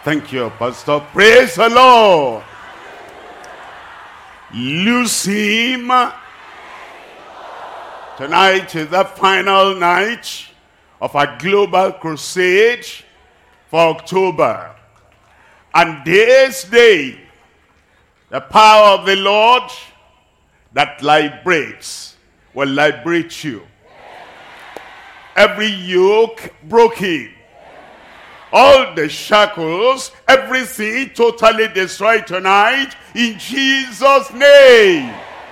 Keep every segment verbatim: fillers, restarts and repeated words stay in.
Thank you, Pastor. Praise the Lord. Lose him. Tonight is the final night of our global crusade for October. And this day, the power of the Lord that liberates will liberate you. Every yoke broken. All the shackles, everything totally destroyed tonight in Jesus' name.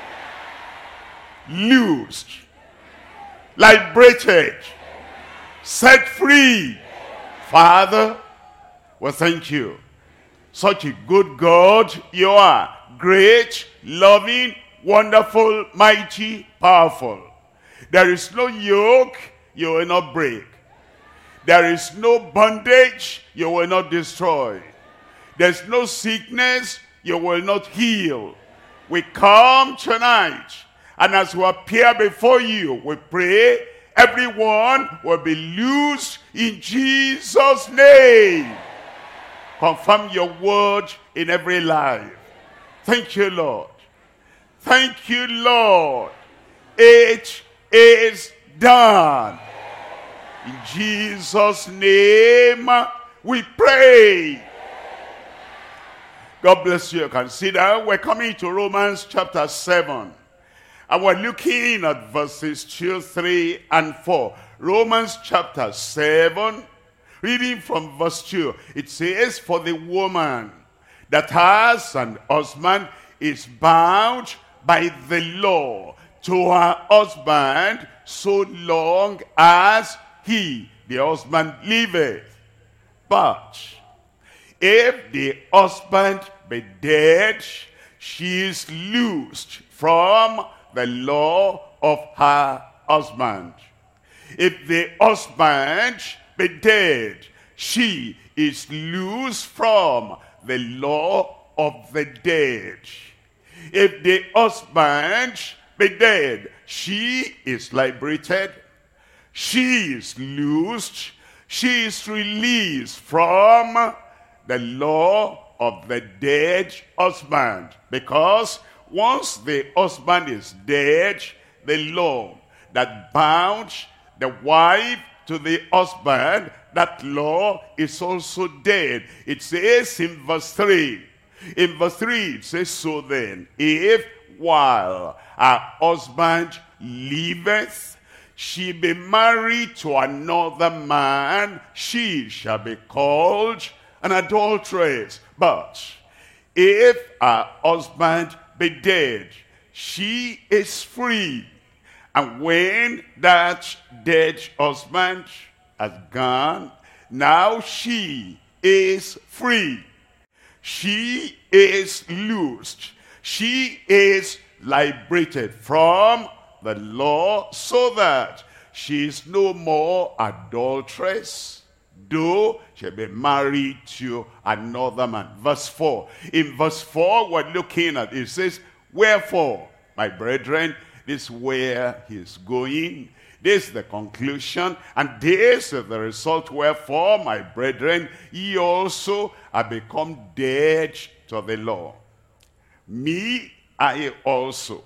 Loosed, liberated, set free. Father, well, thank you. Such a good God you are. Great, loving, wonderful, mighty, powerful. There is no yoke you will not break. There is no bondage you will not destroy. There's no sickness you will not heal. We come tonight, and as we appear before you, we pray everyone will be loosed in Jesus' name. Confirm your word in every life. Thank you, Lord. Thank you, Lord. It is done. In Jesus' name we pray. God bless you. Consider we're coming to Romans chapter seven. And we're looking at verses two, three, and four. Romans chapter seven, reading from verse two. It says, for the woman that has an husband is bound by the law to her husband so long as he, the husband, liveth. But if the husband be dead, she is loosed from the law of her husband. If the husband be dead, she is loosed from the law of the dead. If the husband be dead, she is liberated. She is loosed. She is released from the law of the dead husband. Because once the husband is dead, the law that bound the wife to the husband, that law is also dead. It says in verse three. In verse three it says, so then, if while her husband liveth, she be married to another man, she shall be called an adulteress. But if her husband be dead, she is free. And when that dead husband has gone, now she is free. She is loosed. She is liberated from the law, so that she is no more adulteress, though she be married to another man. Verse four. In verse four, we're looking at, it says, wherefore, my brethren, this is where he's going. This is the conclusion, and this is the result. Wherefore, my brethren, ye also are become dead to the law. Me, I also.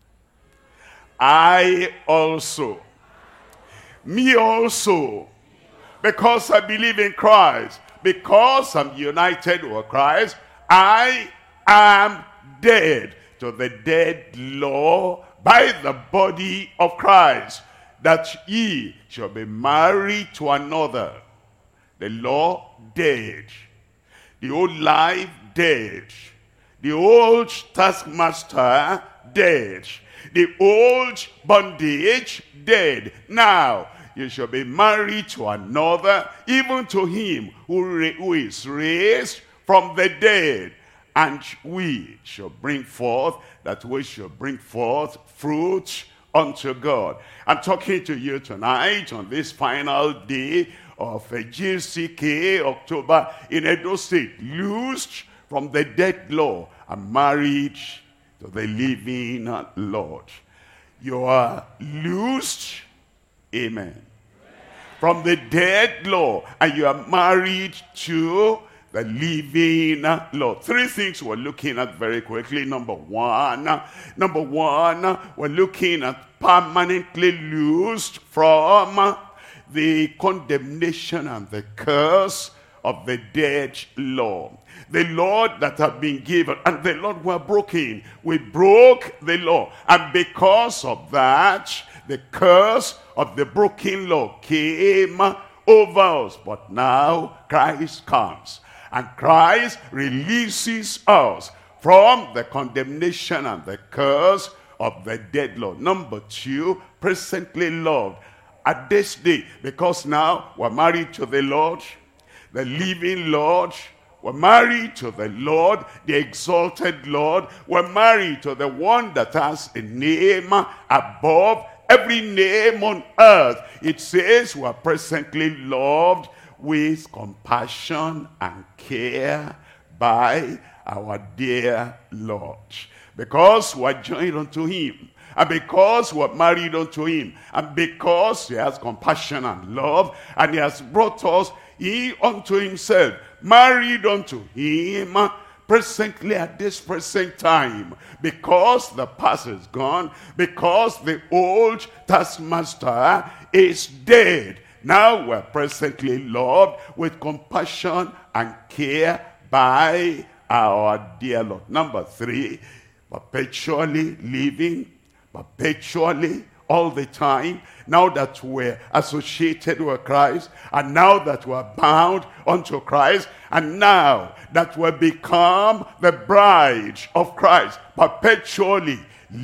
I also. Me also. Because I believe in Christ. Because I'm united with Christ. I am dead to the dead law by the body of Christ, that ye shall be married to another. The law dead. The old life dead. The old taskmaster dead. The old bondage dead. Now you shall be married to another, even to him who, who is raised from the dead. And we shall bring forth, that we shall bring forth fruit unto God. I'm talking to you tonight on this final day of a G C K October in Edo State. Loosed from the dead law and married to the living Lord. You are loosed, amen, from the dead law, and you are married to the living Lord. Three things we're looking at very quickly. Number one, number one, we're looking at permanently loosed from the condemnation and the curse of the dead law. The law that had been given, and the law were broken. We broke the law, and because of that, the curse of the broken law came over us. But now Christ comes, and Christ releases us from the condemnation and the curse of the dead law. Number two, presently loved at this day, because now we're married to the Lord, the living Lord. We're married to the Lord, the exalted Lord. We're married to the one that has a name above every name on earth. It says we're presently loved with compassion and care by our dear Lord. Because we're joined unto him, and because we're married unto him, and because he has compassion and love, and he has brought us he unto himself, married unto him, presently at this present time, because the past is gone, because the old taskmaster is dead. Now we're presently loved with compassion and care by our dear Lord. Number three, perpetually living, perpetually, all the time, now that we're associated with Christ, and now that we're bound unto Christ, and now that we've become the bride of Christ, perpetually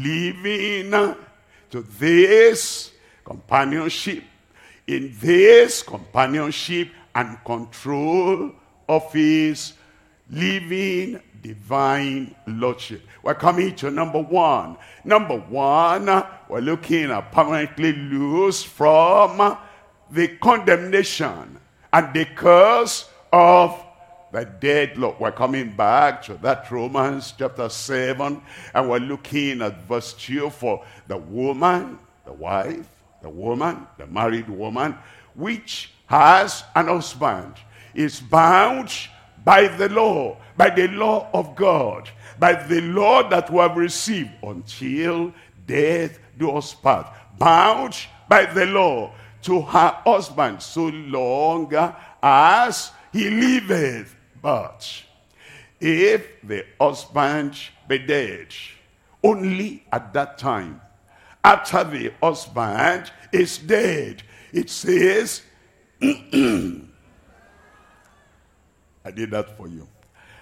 living to this companionship, in this companionship and control of his living divine lordship. We're coming to number one. Number one, we're looking at permanently loose from the condemnation and the curse of the dead law. We're coming back to that Romans chapter seven, and we're looking at verse two for the woman, the wife, the woman, the married woman, which has an husband, is bound by the law, by the law of God, by the law that we have received until death do us part. Bound by the law to her husband so long as he liveth. But if the husband be dead, only at that time, after the husband is dead, it says, I did that for you.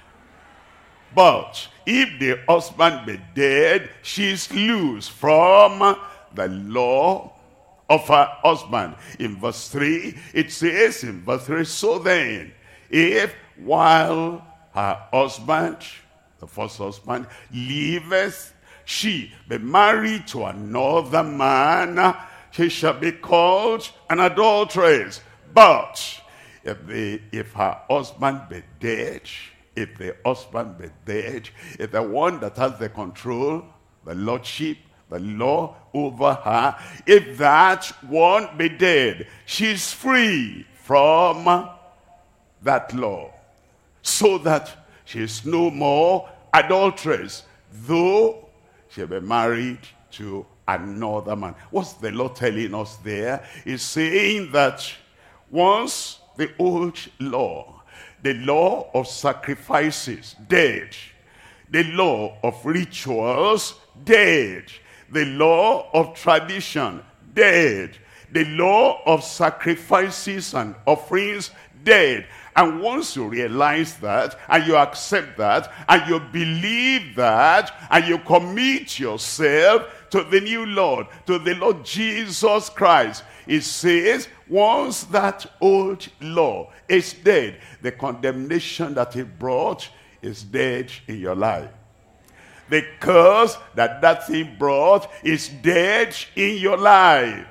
But if the husband be dead, she is loose from the law of her husband. In verse three, it says in verse three, so then, if while her husband, the first husband, liveth, she be married to another man, she shall be called an adulteress. But if, the, if her husband be dead, if the husband be dead, if the one that has the control, the lordship, the law over her, if that one be dead, she's free from that law, so that she is no more adulteress, though she be married to another man. What's the law telling us there? It's saying that once the old law, the law of sacrifices, dead. The law of rituals, dead. The law of tradition, dead. The law of sacrifices and offerings, dead. And once you realize that, and you accept that, and you believe that, and you commit yourself to the new Lord, to the Lord Jesus Christ, it says, once that old law is dead, the condemnation that it brought is dead in your life. The curse that that thing brought is dead in your life.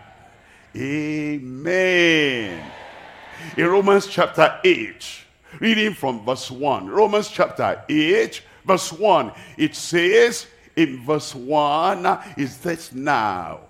Amen. In Romans chapter eight, reading from verse one. Romans chapter eight, verse one. It says in verse one, is this now?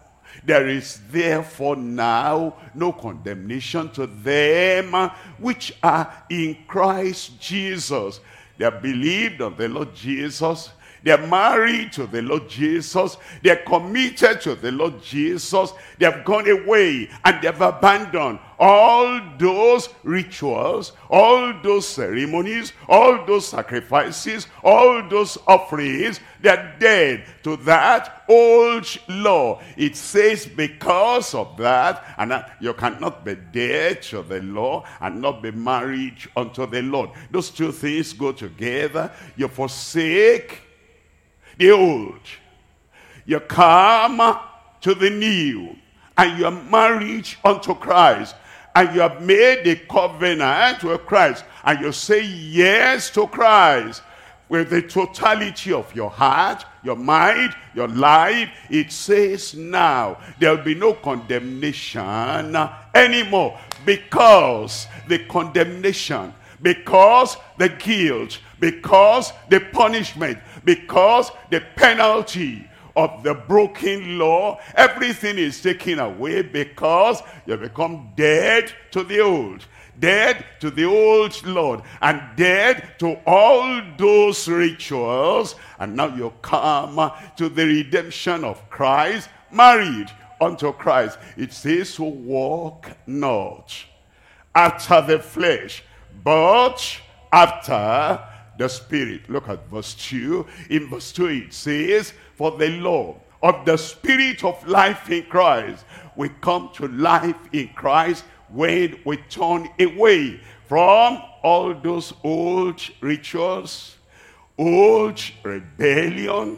There is therefore now no condemnation to them which are in Christ Jesus. They have believed on the Lord Jesus. They are married to the Lord Jesus. They are committed to the Lord Jesus. They have gone away and they have abandoned all those rituals, all those ceremonies, all those sacrifices, all those offerings. They are dead to that old law. It says because of that, and that you cannot be dead to the law and not be married unto the Lord. Those two things go together. You forsake the old, you come to the new, and you are married unto Christ, and you have made a covenant with Christ, and you say yes to Christ with the totality of your heart, your mind, your life. It says now there will be no condemnation anymore, because the condemnation, because the guilt, because the punishment, because the penalty of the broken law, everything is taken away, because you become dead to the old, dead to the old Lord, and dead to all those rituals. And now you come to the redemption of Christ, married unto Christ. It says, who walk not after the flesh, but after the Spirit. Look at verse two. In verse two it says, for the law of the Spirit of life in Christ, we come to life in Christ when we turn away from all those old rituals, old rebellion,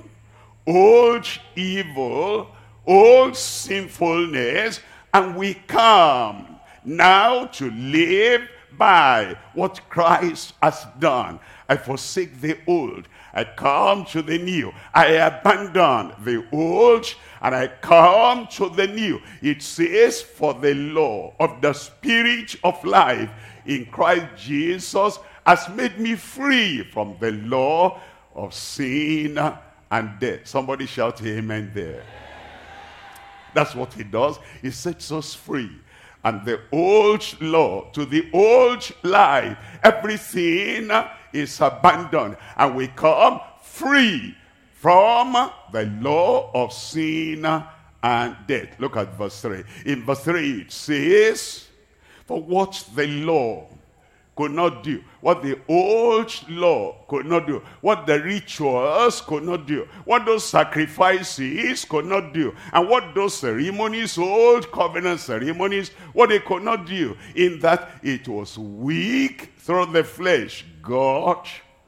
old evil, old sinfulness, and we come now to live by what Christ has done. I forsake the old, I come to the new. I abandon the old and I come to the new. It says, for the law of the Spirit of life in Christ Jesus has made me free from the law of sin and death. Somebody shout amen there. That's what he does. He sets us free. And the old law to the old life, everything is abandoned, and we come free from the law of sin and death. Look at verse three. In verse three it says, for what the law could not do, what the old law could not do, what the rituals could not do, what those sacrifices could not do, and what those ceremonies, old covenant ceremonies, what they could not do, in that it was weak through the flesh. God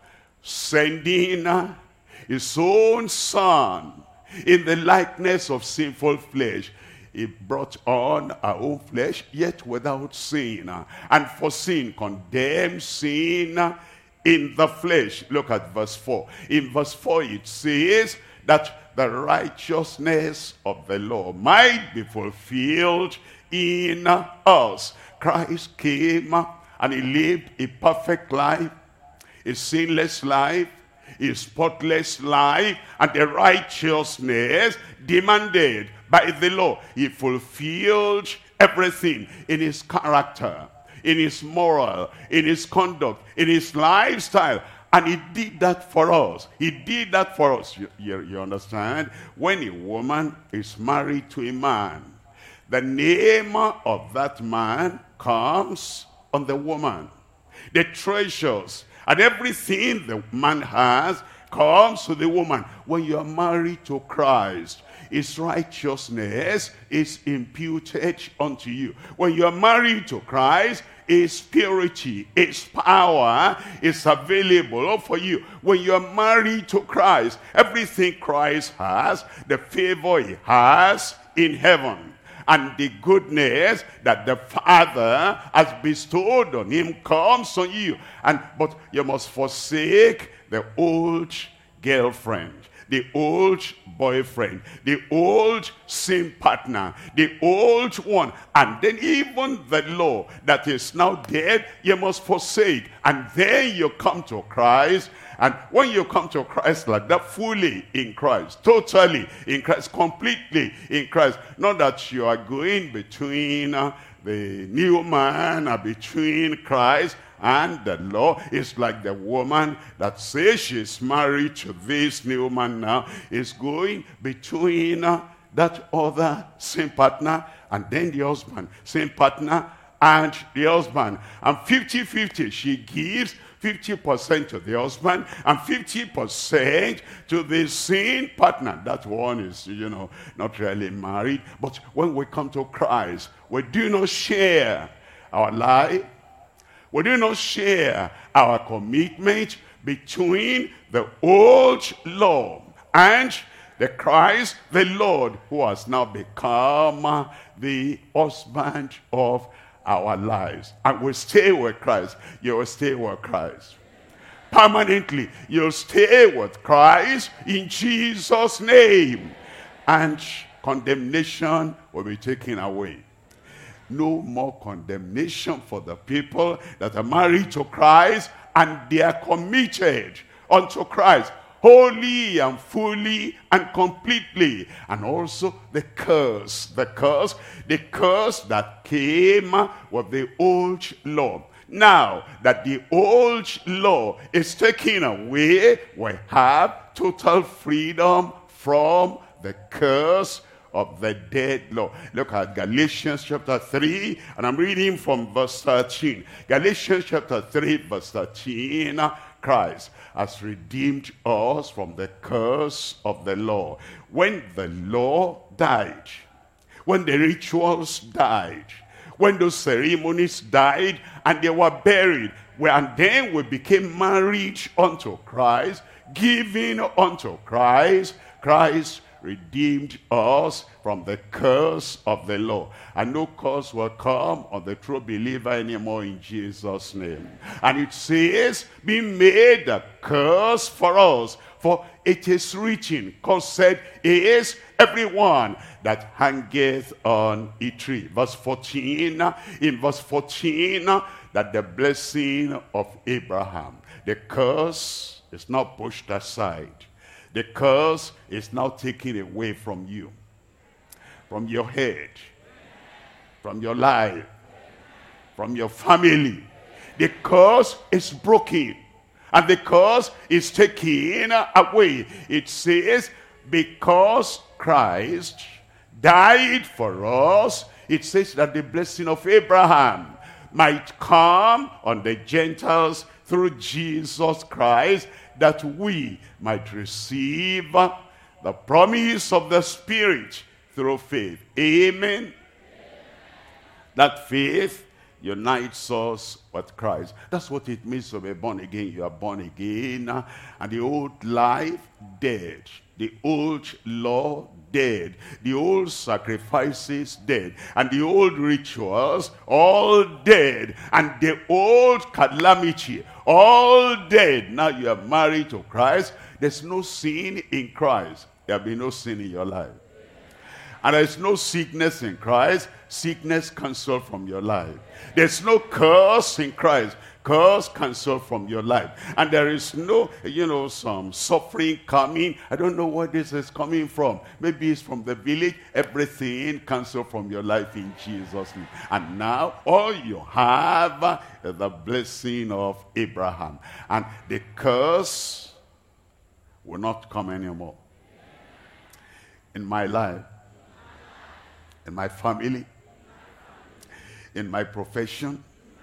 sending his own son in the likeness of sinful flesh. He brought on our own flesh, yet without sin. And for sin, condemned sin in the flesh. Look at verse four. In verse four it says that the righteousness of the law might be fulfilled in us. Christ came and he lived a perfect life, a sinless life, a spotless life, and the righteousness demanded by the law. He fulfilled everything in his character, in his moral, in his conduct, in his lifestyle. And he did that for us. He did that for us. You, you, you understand? When a woman is married to a man, the name of that man comes on the woman. The treasures and everything the man has comes to the woman. When you are married to Christ, his righteousness is imputed unto you. When you are married to Christ, his purity, his power is available for you. When you are married to Christ, everything Christ has, the favor he has in heaven, and the goodness that the Father has bestowed on him comes on you. And but you must forsake the old girlfriend, the old boyfriend, the old sin partner, the old one, and then even the law that is now dead, you must forsake. And then you come to Christ, and when you come to Christ like that, fully in Christ, totally in Christ, completely in Christ, not that you are going between uh, the new man or between Christ and the law. Is like the woman that says she's married to this new man now, is going between uh, that other sin partner and then the husband, sin partner and the husband. And fifty fifty, she gives fifty percent to the husband and fifty percent to the sin partner. That one is, you know, not really married. But when we come to Christ, we do not share our life. We do not share our commitment between the old law and the Christ, the Lord, who has now become the husband of our lives. And we stay with Christ. You will stay with Christ permanently. You'll stay with Christ in Jesus' name. And condemnation will be taken away. No more condemnation for the people that are married to Christ and they are committed unto Christ, wholly and fully and completely. And also the curse, the curse, the curse that came with the old law. Now that the old law is taken away, we have total freedom from the curse of the dead law. Look at Galatians chapter three, and I'm reading from verse thirteen. Galatians chapter three, verse thirteen. Christ has redeemed us from the curse of the law. When the law died, when the rituals died, when those ceremonies died and they were buried, and then we became married unto Christ, given unto Christ, Christ redeemed us from the curse of the law. And no curse will come on the true believer anymore in Jesus' name. And it says, be made a curse for us, for it is written, cursed is everyone that hangeth on a tree. Verse fourteen, in verse fourteen, that the blessing of Abraham, the curse is not pushed aside. The curse is now taken away from you, from your head, from your life, from your family. The curse is broken, and the curse is taken away. It says, because Christ died for us, it says that the blessing of Abraham might come on the Gentiles through Jesus Christ, that we might receive the promise of the Spirit through faith. Amen. Amen. That faith unites us with Christ. That's what it means to be born again. You are born again, and the old life dead. The old law dead. The old sacrifices dead. And the old rituals all dead. And the old calamity all dead. Now you are married to Christ. There's no sin in Christ. There will be no sin in your life. And there's no sickness in Christ. Sickness cancelled from your life. There's no curse in Christ. Curse cancelled from your life. And there is no, you know, some suffering coming. I don't know where this is coming from. Maybe it's from the village. Everything cancelled from your life in Jesus' name. And now all you have is the blessing of Abraham. And the curse will not come anymore. In my life, in my family, in my profession,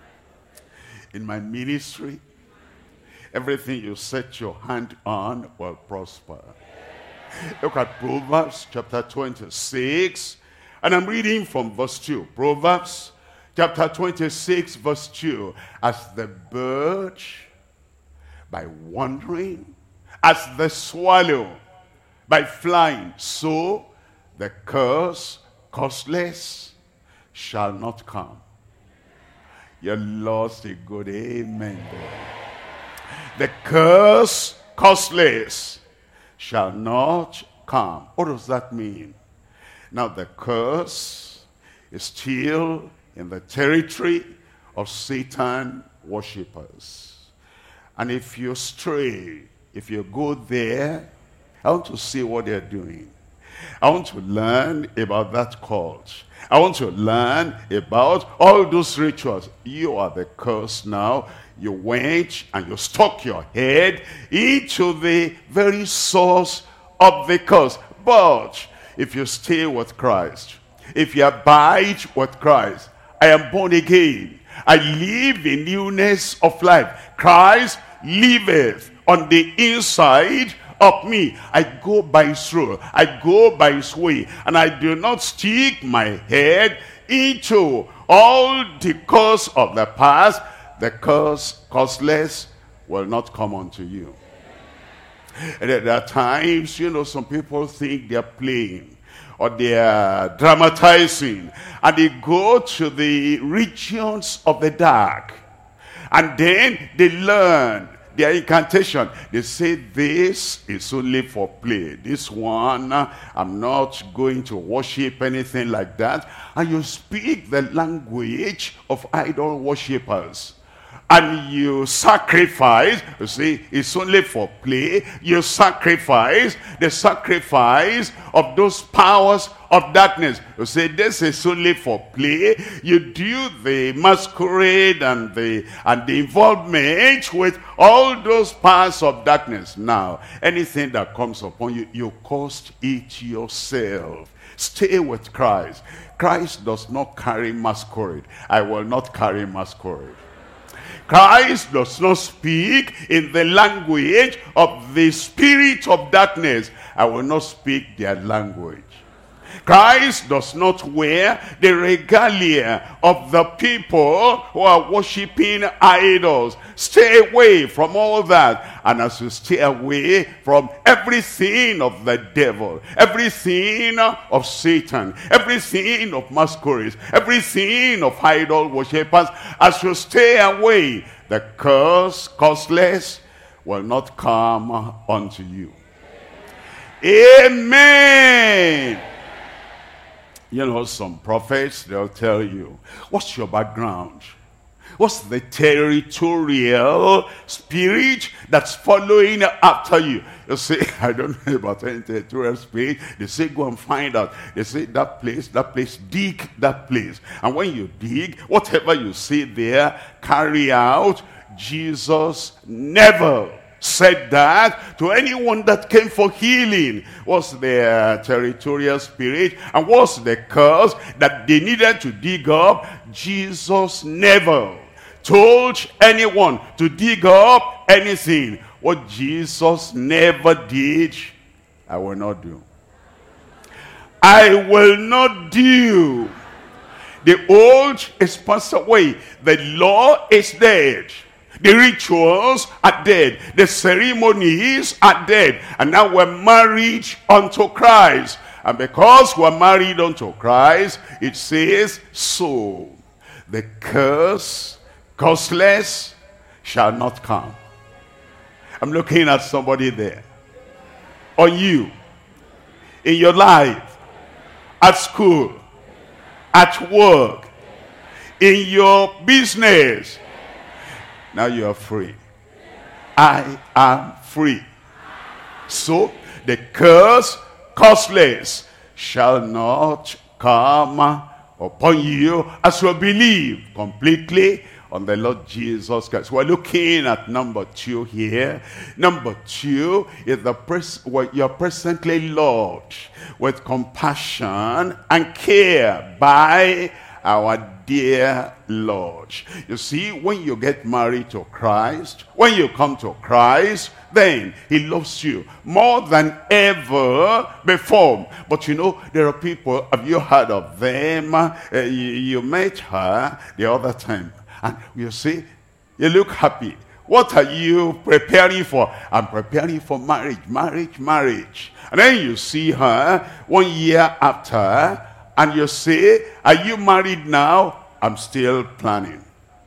in my ministry, everything you set your hand on will prosper. Look at Proverbs chapter twenty-six, and I'm reading from verse two. Proverbs chapter twenty-six, verse two. As the bird by wandering, as the swallow by flying, so the curse, causeless, shall not come. You lost a good amen there. The curse, causeless, shall not come. What does that mean? Now the curse is still in the territory of Satan worshippers. And if you stray, if you go there, I want to see what they're doing. I want to learn about that cult. I want to learn about all those rituals. You are the curse now. You went and you stuck your head into the very source of the curse. But if you stay with Christ, if you abide with Christ, I am born again. I live in newness of life. Christ liveth on the inside of me. I go by his rule. I go by his way. And I do not stick my head into all the curse of the past. The curse, causeless, will not come unto you. And there are times, you know, some people think they're playing or they're dramatizing, and they go to the regions of the dark, and then they learn their incantation. They say, this is only for play. This one, I'm not going to worship anything like that. And you speak the language of idol worshippers. And you sacrifice, you see, it's only for play. You sacrifice the sacrifice of those powers of darkness. You say, this is only for play. You do the masquerade and the, and the involvement with all those powers of darkness. Now, anything that comes upon you, you caused it yourself. Stay with Christ. Christ does not carry masquerade. I will not carry masquerade. Christ does not speak in the language of the spirit of darkness. I will not speak their language. Christ does not wear the regalia of the people who are worshiping idols. Stay away from all that. And as you stay away from everything of the devil, everything of Satan, everything of masquerades, everything of idol worshippers, as you stay away, the curse, causeless, will not come unto you. Amen. You know, some prophets, they'll tell you, what's your background? What's the territorial spirit that's following after you? You say, I don't know about any territorial spirit. They say, go and find out. They say, that place, that place, dig that place. And when you dig, whatever you see there, carry out. Jesus never said that to anyone that came for healing. Was their territorial spirit and was the curse that they needed to dig up. Jesus never told anyone to dig up anything. What Jesus never did, I will not do. I will not do. The old is passed away. The law is dead. The rituals are dead. The ceremonies are dead. And now we're married unto Christ. And because we're married unto Christ, it says, so the curse, causeless, shall not come. I'm looking at somebody there. On you. In your life. At school. At work. In your business. Now you are free. I am free. So the curse, causeless, shall not come upon you as you believe completely on the Lord Jesus Christ. We're looking at number two here. Number two is the pres well, you're presently loved with compassion and care by our dear Lord. You see, when you get married to Christ, when you come to Christ, then he loves you more than ever before. But you know, there are people, have you heard of them? Uh, you, you met her the other time, and you see, you look happy. What are you preparing for? I'm preparing for marriage, marriage, marriage. And then you see her one year after, and you say, are you married now? I'm still planning.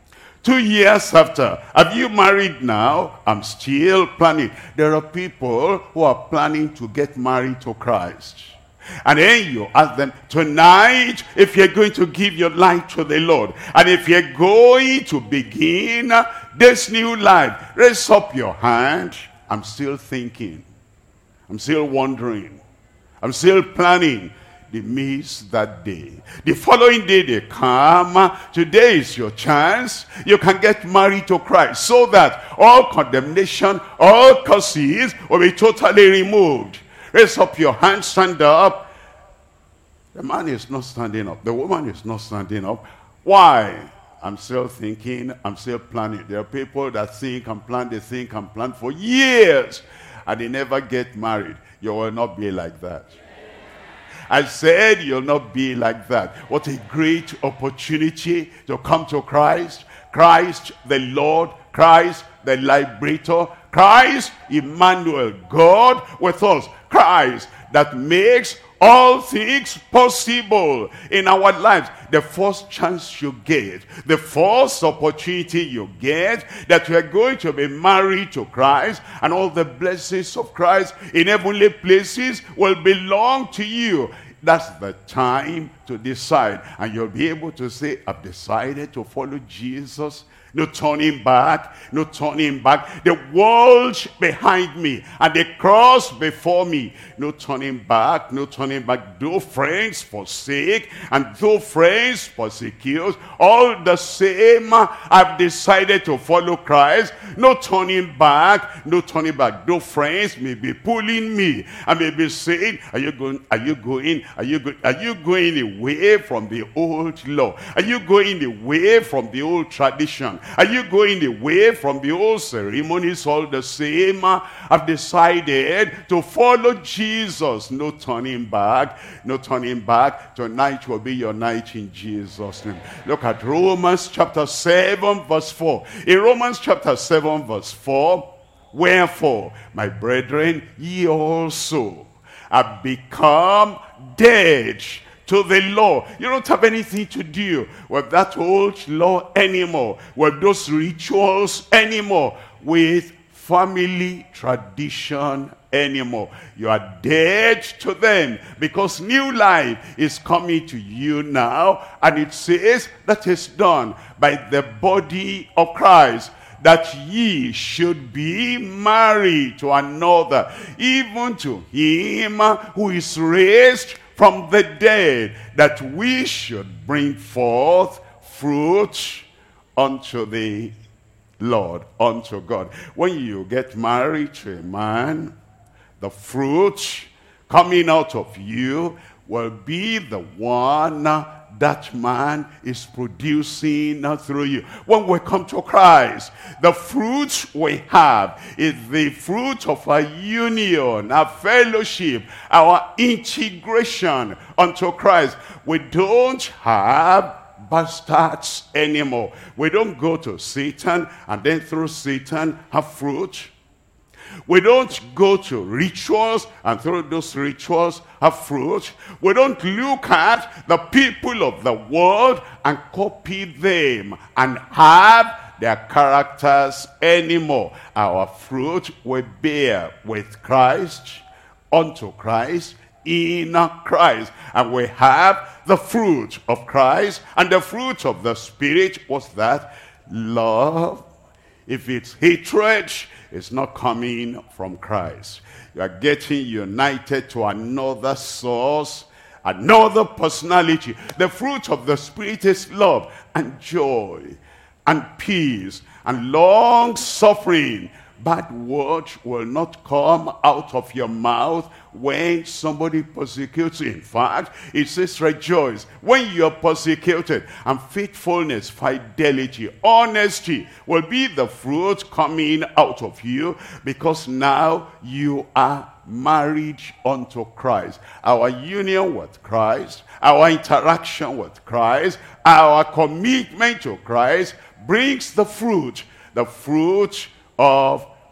Two years after, have you married now? I'm still planning. There are people who are planning to get married to Christ. And then you ask them, tonight, if you're going to give your life to the Lord, and if you're going to begin this new life, raise up your hand. I'm still thinking. I'm still wondering. I'm still planning. They miss that day. The following day they come. Today is your chance. You can get married to Christ so that all condemnation, all curses will be totally removed. Raise up your hand, stand up. The man is not standing up. The woman is not standing up. Why? I'm still thinking. I'm still planning. There are people that think and plan, they think and plan for years, and they never get married. You will not be like that. I said you'll not be like that. What a great opportunity to come to Christ. Christ the Lord, Christ the Liberator, Christ Emmanuel, God with us. Christ that makes all things possible in our lives. The first chance you get, the first opportunity you get, that you are going to be married to Christ, and all the blessings of Christ in heavenly places will belong to you. That's the time to decide. And you'll be able to say, I've decided to follow Jesus. No turning back, no turning back. The world behind me and the cross before me. No turning back, no turning back. Though friends forsake and though friends persecute, all the same, I've decided to follow Christ. No turning back, no turning back. Though friends may be pulling me and may be saying, are you going, are you going, are you going, are you going away from the old law? Are you going away from the old tradition? Are you going away from the old ceremonies? All the same, I've decided to follow Jesus. No turning back, no turning back. Tonight will be your night in Jesus' name. Look at Romans chapter seven verse four. In Romans chapter seven verse four, wherefore, my brethren, ye also have become dead to the law. You don't have anything to do with that old law anymore, with those rituals anymore, with family tradition anymore. You are dead to them because new life is coming to you now, and it says that is done by the body of Christ, that ye should be married to another, even to him who is raised from the dead, that we should bring forth fruit unto the Lord, unto God. When you get married to a man, the fruit coming out of you will be the one that man is producing through you. When we come to Christ, the fruit we have is the fruit of our union, our fellowship, our integration unto Christ. We don't have bastards anymore. We don't go to Satan and then through Satan have fruit. We don't go to rituals and through those rituals have fruit. We don't look at the people of the world and copy them and have their characters anymore. Our fruit we bear with Christ, unto Christ, in Christ. And we have the fruit of Christ, and the fruit of the Spirit. What's that? Love. If it's hatred, it's not coming from Christ. You are getting united to another source, another personality. The fruit of the Spirit is love and joy and peace and long suffering. Bad words will not come out of your mouth when somebody persecutes you. In fact, it says rejoice when you are persecuted. And faithfulness, fidelity, honesty will be the fruit coming out of you, because now you are married unto Christ. Our union with Christ, our interaction with Christ, our commitment to Christ brings the fruit, the fruit of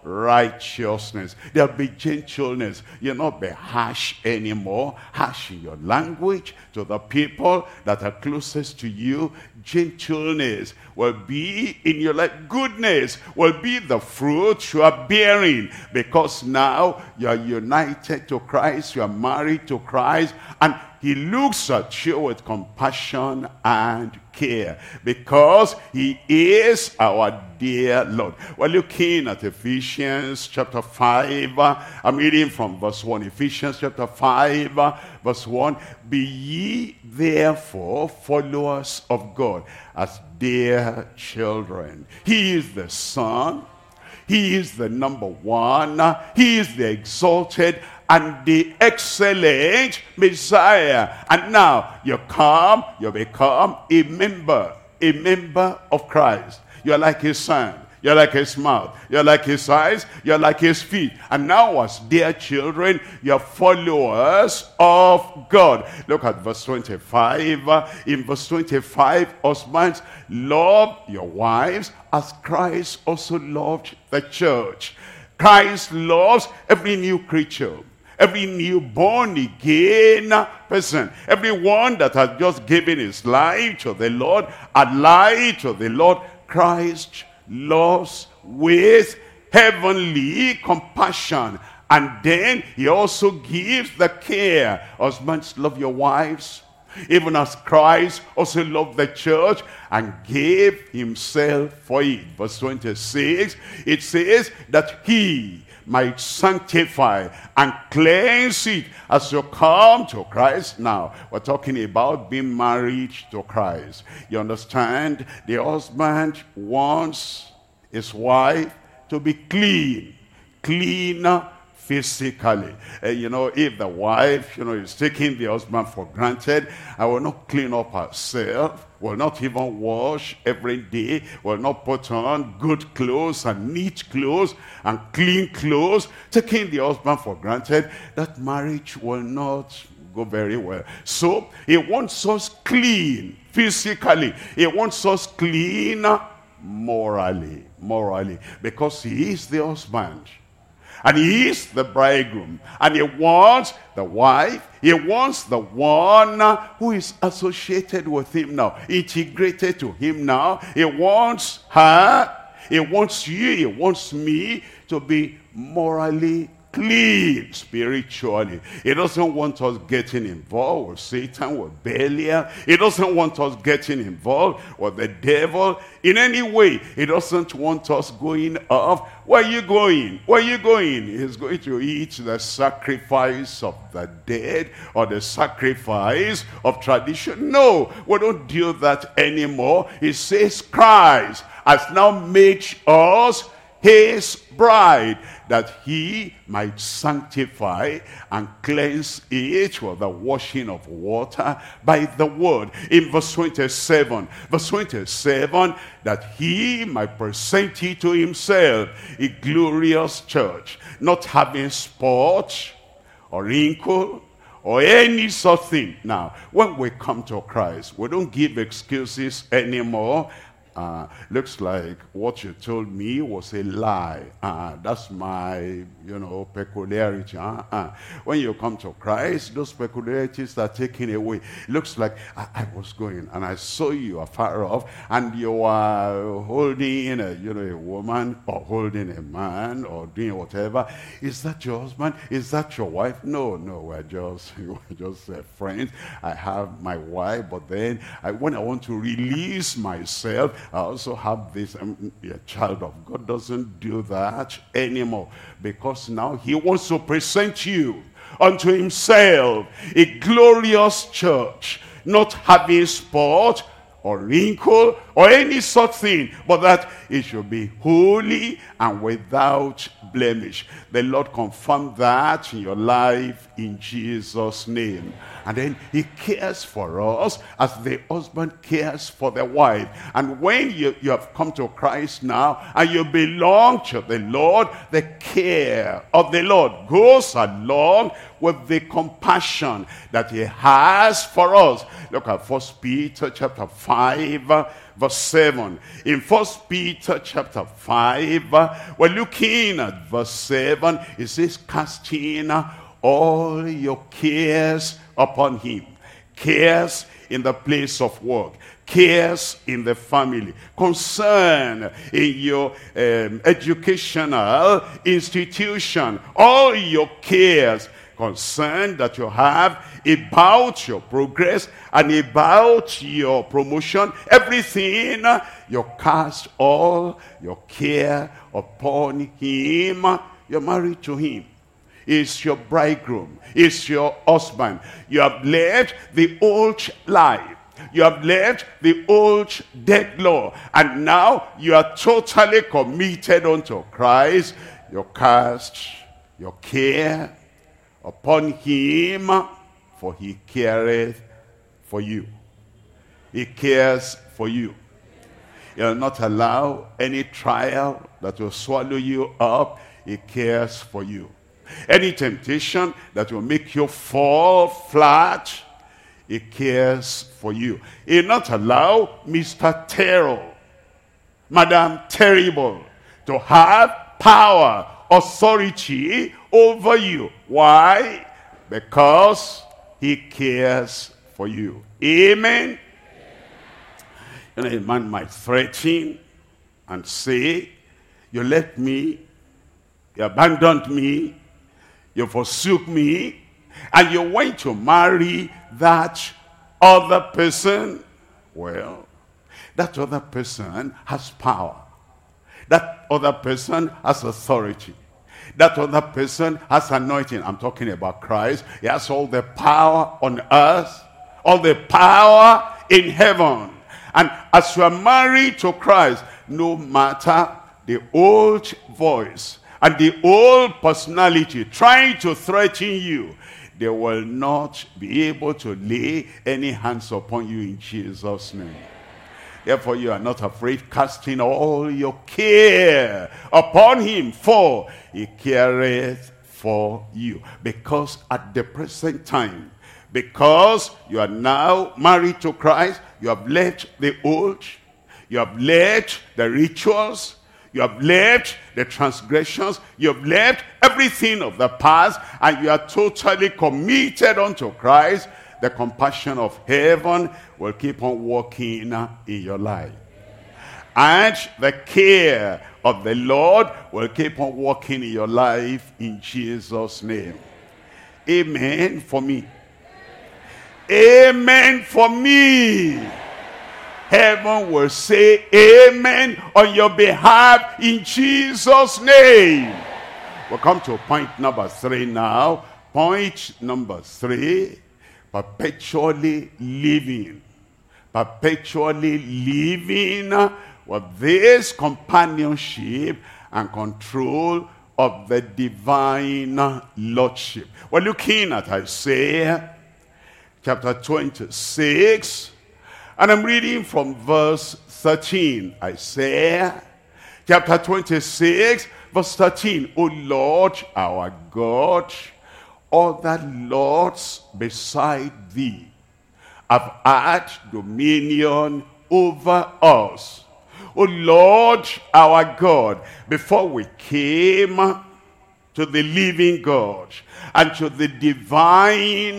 righteousness. There'll be gentleness. You'll not be harsh anymore. Harsh in your language to the people that are closest to you. Gentleness will be in your life. Goodness will be the fruit you are bearing, because now you are united to Christ, you are married to Christ, and he looks at you with compassion and care, because he is our dear Lord. We're looking at Ephesians chapter five. I'm reading from verse one. Ephesians chapter five, verse one. Be ye therefore followers of God as dear children. He is the Son. He is the number one. He is the exalted and the excellent Messiah. And now you come, you become a member, a member of Christ. You're like his son. You're like his mouth. You're like his eyes. You're like his feet. And now as dear children, you're followers of God. Look at verse twenty-five. In verse twenty-five, husbands, love your wives as Christ also loved the church. Christ loves every new creature, every new born again person, everyone that has just given his life to the Lord, alive to the Lord. Christ loves with heavenly compassion, and then he also gives the care. Husbands, love your wives, even as Christ also loved the church and gave himself for it. Verse twenty-six, it says that he might sanctify and cleanse it as you come to Christ. Now, we're talking about being married to Christ. You understand? The husband wants his wife to be clean, cleaner physically. Uh, you know, if the wife, you know, is taking the husband for granted, I will not clean up herself, will not even wash every day, will not put on good clothes and neat clothes and clean clothes, taking the husband for granted, that marriage will not go very well. So he wants us clean physically. He wants us clean morally, morally, because he is the husband. And he is the bridegroom. And he wants the wife. He wants the one who is associated with him now, integrated to him now. He wants her. He wants you. He wants me to be morally clean spiritually. He doesn't want us getting involved with Satan, with Belial. He doesn't want us getting involved with the devil in any way. He doesn't want us going off. Where are you going? Where are you going? He's going to eat the sacrifice of the dead or the sacrifice of tradition. No, we don't do that anymore. He says Christ has now made us his bride, that he might sanctify and cleanse it with the washing of water by the word. In verse twenty-seven, verse twenty-seven, that he might present it to himself a glorious church, not having spot or wrinkle or any such thing. Now, when we come to Christ, we don't give excuses anymore. Uh, looks like what you told me was a lie. Uh, that's my, you know, peculiarity. Uh, uh. When you come to Christ, those peculiarities are taken away. Looks like I, I was going and I saw you afar off, and you are holding a, you know, a woman or holding a man or doing whatever. Is that your husband? Is that your wife? No, no, we're just, we're just uh, friends. I have my wife, but then I, when I want to release myself, I also have this. Um, a child of God doesn't do that anymore, because now he wants to present you unto himself a glorious church, not having spot or wrinkle or any such thing, but that it should be holy and without blemish. The Lord confirmed that in your life in Jesus' name. And then he cares for us as the husband cares for the wife. And when you, you have come to Christ now and you belong to the Lord, the care of the Lord goes along with the compassion that he has for us. Look at First Peter chapter five, verse seven. In First Peter chapter five, uh, we're looking at verse seven. It says, casting all your cares upon him. Cares in the place of work, cares in the family, concern in your um, educational institution, all your cares, concern that you have about your progress and about your promotion, everything, you cast all your care upon him. You're married to him. Is your bridegroom, is your husband. You have left the old life. You have left the old dead law. And now you are totally committed unto Christ. You cast your care upon him, for he careth for you. He cares for you. He will not allow any trial that will swallow you up. He cares for you. Any temptation that will make you fall flat, he cares for you. He will not allow Mister Terror, Madam Terrible, to have power, authority over you. Why? Because he cares for you. Amen. You know, a man might threaten and say, you left me, you abandoned me, you forsook me, and you went to marry that other person. Well, that other person has power. That other person has authority. That other person has anointing. I'm talking about Christ. He has all the power on earth, all the power in heaven. And as you are married to Christ, no matter the old voice and the old personality trying to threaten you, they will not be able to lay any hands upon you in Jesus' name. Therefore, you are not afraid, casting all your care upon him, for he careth for you. Because at the present time, because you are now married to Christ, you have left the old, you have left the rituals, you have left the transgressions, you have left everything of the past, and you are totally committed unto Christ. The compassion of heaven will keep on working in your life. And the care of the Lord will keep on working in your life in Jesus' name. Amen for me. Amen for me. Heaven will say amen on your behalf in Jesus' name. We'll come to point number three now. Point number three. Perpetually living. Perpetually living with this companionship and control of the divine lordship. We're looking at Isaiah chapter twenty-six, and I'm reading from verse thirteen. Isaiah chapter twenty-six, verse thirteen. O Lord, our God, other lords beside thee have had dominion over us. O Lord, our God, before we came to the living God and to the divine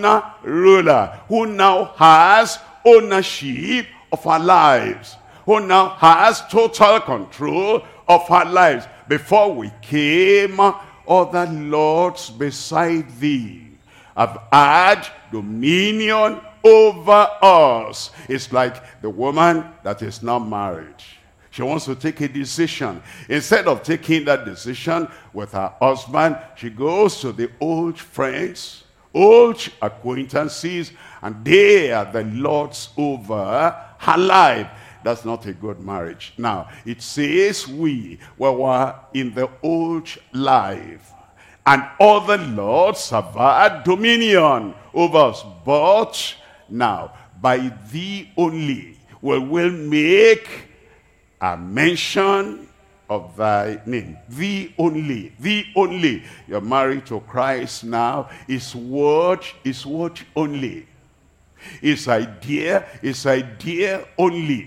ruler who now has ownership of our lives, who now has total control of our lives. Before we came, other lords beside thee have had dominion over us. It's like the woman that is now married. She wants to take a decision. Instead of taking that decision with her husband, she goes to the old friends, old acquaintances, and they are the lords over her life. That's not a good marriage. Now, it says we were in the old life, and other lords have had dominion over us. But now, by thee only will we make a mention of thy name. Thee only, thee only. You're married to Christ now. His word, his word only. His idea, his idea only.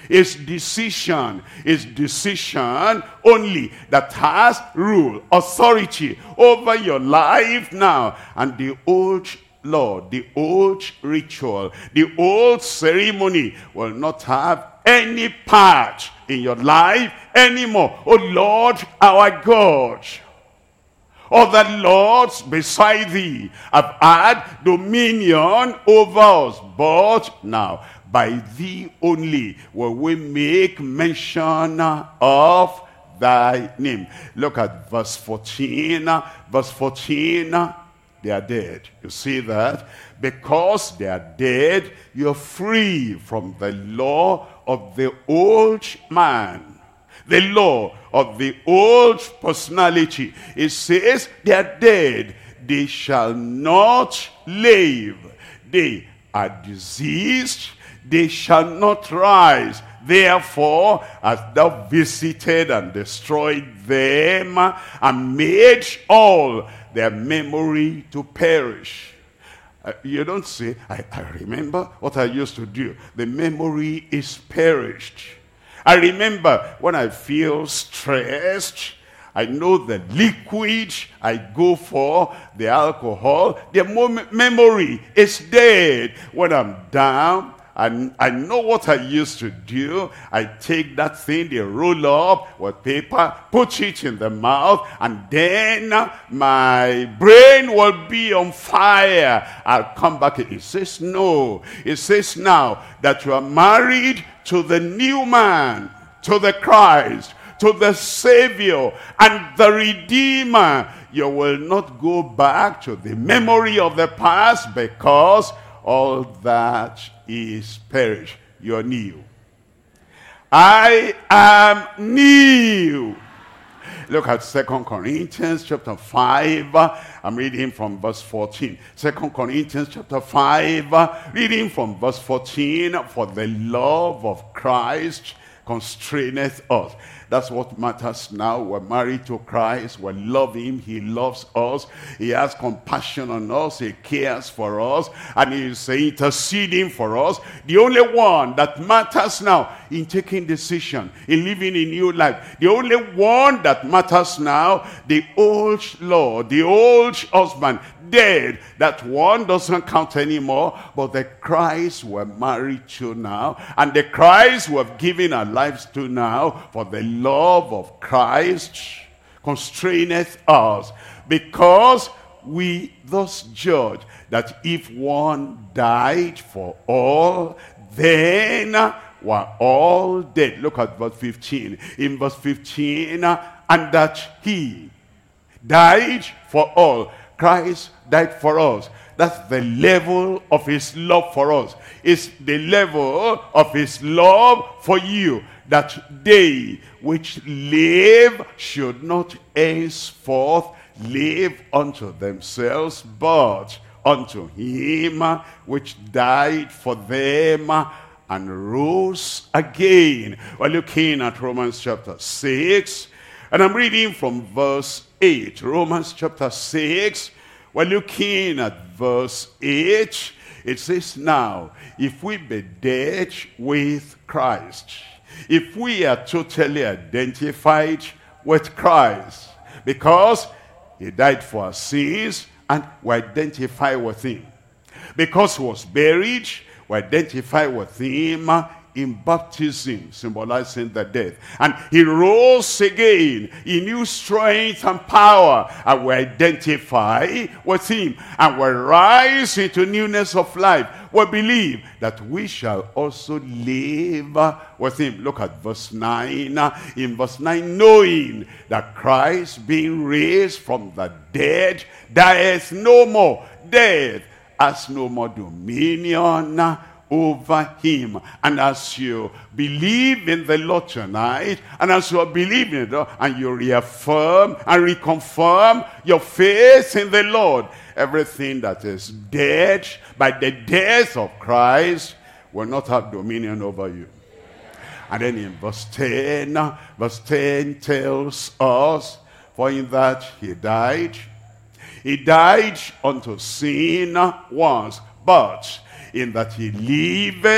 It's decision. It's decision only that has rule, authority over your life now. And the old law, the old ritual, the old ceremony will not have any part in your life anymore. Oh Lord, our God, other lords beside thee have had dominion over us, but now by thee only will we make mention of thy name. Look at verse fourteen. Verse fourteen, they are dead. You see that? Because they are dead, you're free from the law of the old man, the law of the old personality. It says they are dead. They shall not live. They are diseased. They shall not rise. Therefore, as thou visited and destroyed them and made all their memory to perish. Uh, you don't say, I, I remember what I used to do. The memory is perished. I remember when I feel stressed, I know the liquid I go for, the alcohol, the memory is dead. When I'm down, and I know what I used to do. I take that thing, they roll up with paper, put it in the mouth, and then my brain will be on fire. I'll come back. It says no. It says now that you are married to the new man, to the Christ, to the Savior and the Redeemer. You will not go back to the memory of the past, because all that is perished. You're new. I am new. Look at Second Corinthians chapter five. I'm reading from verse fourteen. Second Corinthians chapter five, reading from verse fourteen. For the love of Christ constraineth us. That's what matters now. We're married to Christ. We love him. He loves us. He has compassion on us. He cares for us. And he's interceding for us. The only one that matters now in taking decision, in living a new life. The only one that matters now, the old law, the old husband, dead. That one doesn't count anymore. But the Christ we're married to now, and the Christ we've given our lives to now, for the love of Christ constraineth us, because we thus judge that if one died for all, then we're all dead. Look at verse fifteen. In verse fifteen, and that he died for all. Christ died for us. That's the level of his love for us. It's the level of his love for you, that they which live should not henceforth live unto themselves, but unto him which died for them and rose again. We're looking at Romans chapter six, and I'm reading from verse eight. Romans chapter six, we're looking at verse eight. It says, now, if we be dead with Christ, if we are totally identified with Christ, because he died for our sins, and we identify with him. Because he was buried, we identify with him in baptism, symbolizing the death. And he rose again in new strength and power, and we identify with him, and we rise into newness of life. We believe that we shall also live with him. Look at verse nine. In verse nine, knowing that Christ, being raised from the dead, dieth no more. Death has no more dominion over him. And as you believe in the Lord tonight, and as you are believing in it, and you reaffirm and reconfirm your faith in the Lord, everything that is dead by the death of Christ will not have dominion over you. And then in verse ten, verse ten tells us, for in that he died, he died unto sin once, but in that he liveth,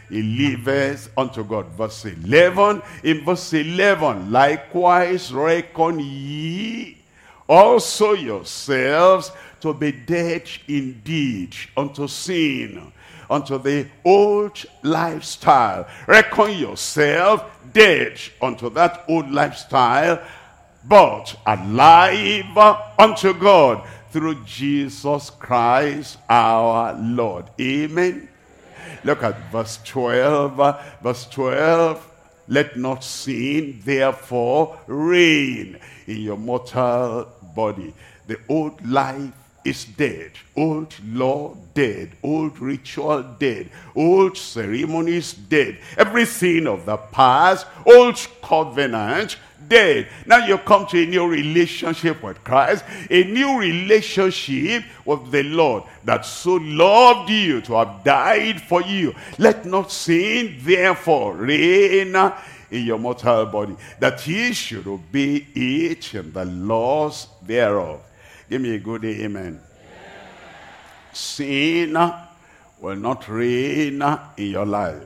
he liveth unto God. Verse eleven, in verse eleven, likewise reckon ye also yourselves to be dead indeed unto sin, unto the old lifestyle. Reckon yourself dead unto that old lifestyle, but alive unto God through Jesus Christ our Lord. Amen. Look at verse twelve. Verse twelve. Let not sin therefore reign in your mortal body. The old life is dead. Old law dead. Old ritual dead. Old ceremonies dead. Everything of the past, old covenant dead. Now you come to a new relationship with Christ, a new relationship with the Lord that so loved you to have died for you. Let not sin therefore reign in your mortal body, that ye should obey it in the laws thereof. Give me a good amen. Amen. Sin will not reign in your life.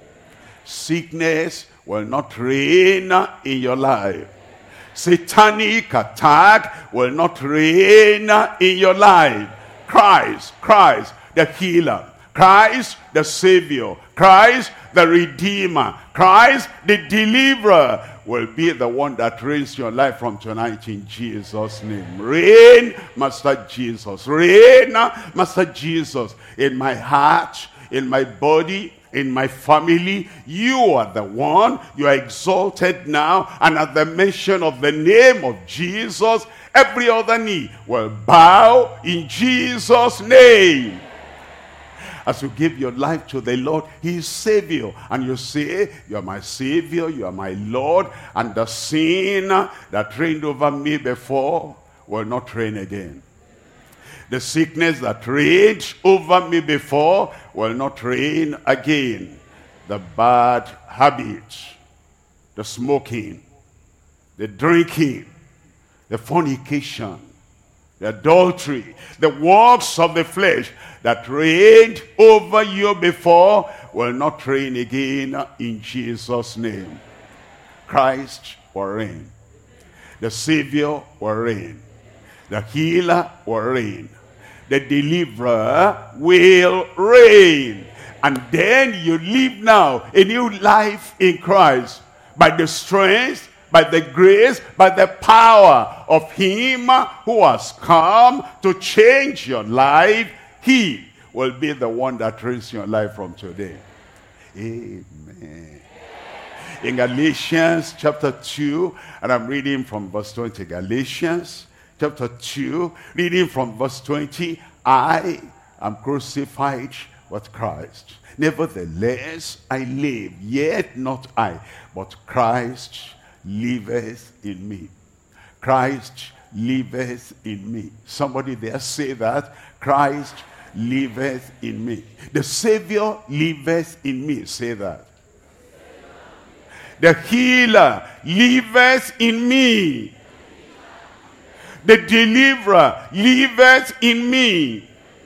Sickness will not reign in your life. Satanic attack will not reign in your life. Christ, Christ, the healer. Christ, the Savior. Christ, the Redeemer. Christ, the Deliverer, will be the one that reigns your life from tonight in Jesus' name. Reign, Master Jesus. Reign, Master Jesus, in my heart, in my body, in my family. You are the one. You are exalted now, and at the mention of the name of Jesus, every other knee will bow in Jesus' name. As you give your life to the Lord, he is Savior, and you say, you are my Savior, you are my Lord, and the sin that reigned over me before will not reign again. The sickness that reigned over me before will not reign again. The bad habits, the smoking, the drinking, the fornication, the adultery, the works of the flesh that reigned over you before will not reign again in Jesus' name. Christ will reign. The Savior will reign. The healer will reign. The deliverer will reign. And then you live now a new life in Christ by the strength, by the grace, by the power of him who has come to change your life. He will be the one that reigns your life from today. Amen. In Galatians chapter two, and I'm reading from verse twenty. Galatians chapter two, reading from verse twenty. I am crucified with Christ. Nevertheless, I live, yet not I, but Christ liveth in me. Christ liveth in me. Somebody there say that. Christ liveth in me. The Savior liveth in me. Say that. The healer liveth in me. The deliverer liveth in me.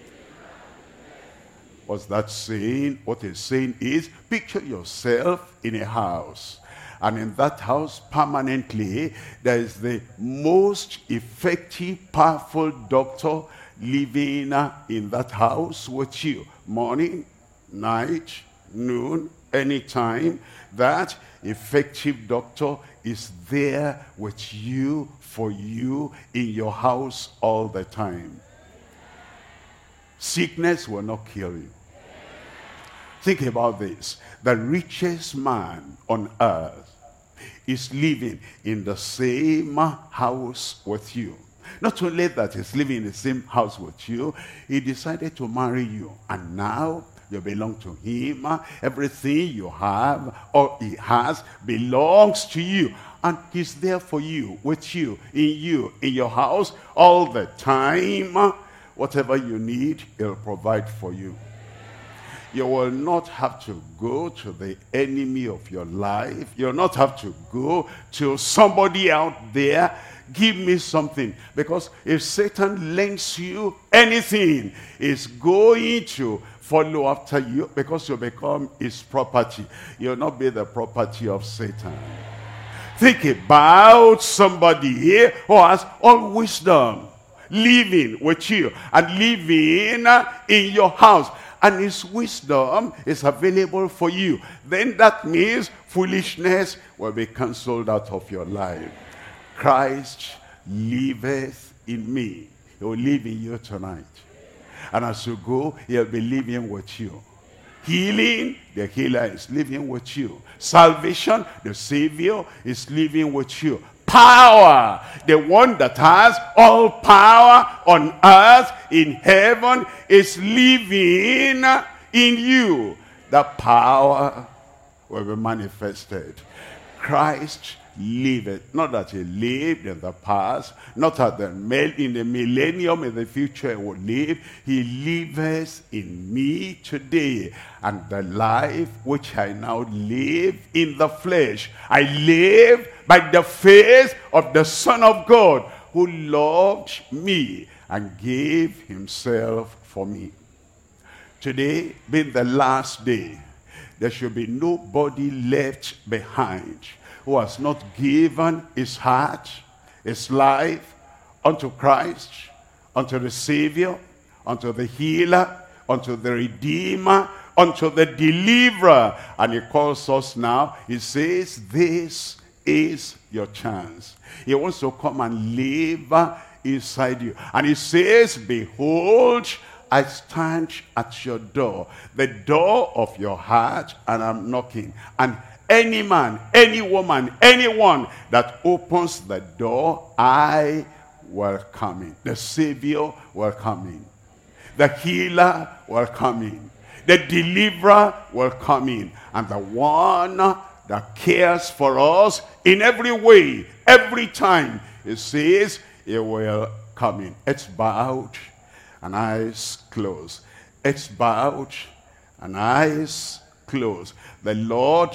What's that saying? What it's saying is, picture yourself in a house. And in that house, permanently, there is the most effective, powerful doctor living in that house with you. Morning, night, noon, anytime. That effective doctor is there with you, for you, in your house all the time. Sickness will not kill you. Think about this. The richest man on earth is living in the same house with you. Not only that he's living in the same house with you, he decided to marry you. And now you belong to him. Everything you have or he has belongs to you. And he's there for you, with you, in you, in your house, all the time. Whatever you need, he'll provide for you. You will not have to go to the enemy of your life. You'll not have to go to somebody out there. Give me something. Because if Satan lends you anything, it's going to follow after you because you become his property. You'll not be the property of Satan. Think about somebody here who has all wisdom, living with you and living in your house, and his wisdom is available for you. Then that means foolishness will be cancelled out of your life. Christ liveth in me. He will live in you tonight. And as you go, he'll be living with you. Healing, the healer is living with you. Salvation, the Savior is living with you. Power, the one that has all power on earth, in heaven, is living in you. That power will be manifested. Christ liveth. Not that he lived in the past, not that the in the millennium, in the future he will live. He liveth in me today. And the life which I now live in the flesh, I live by the faith of the Son of God, who loved me and gave himself for me. Today being the last day, there should be nobody left behind who has not given his heart, his life unto Christ, unto the Savior, unto the healer, unto the Redeemer, unto the Deliverer. And he calls us now, he says, this is your chance. He wants to come and live inside you. And he says, behold, I stand at your door, the door of your heart, and I'm knocking. And any man, any woman, anyone that opens the door, I will come in. The Savior will come in. The healer will come in. The deliverer will come in. And the one that cares for us in every way, every time, he says, he will come in. It's bowed and eyes closed. It's bowed and eyes closed. The Lord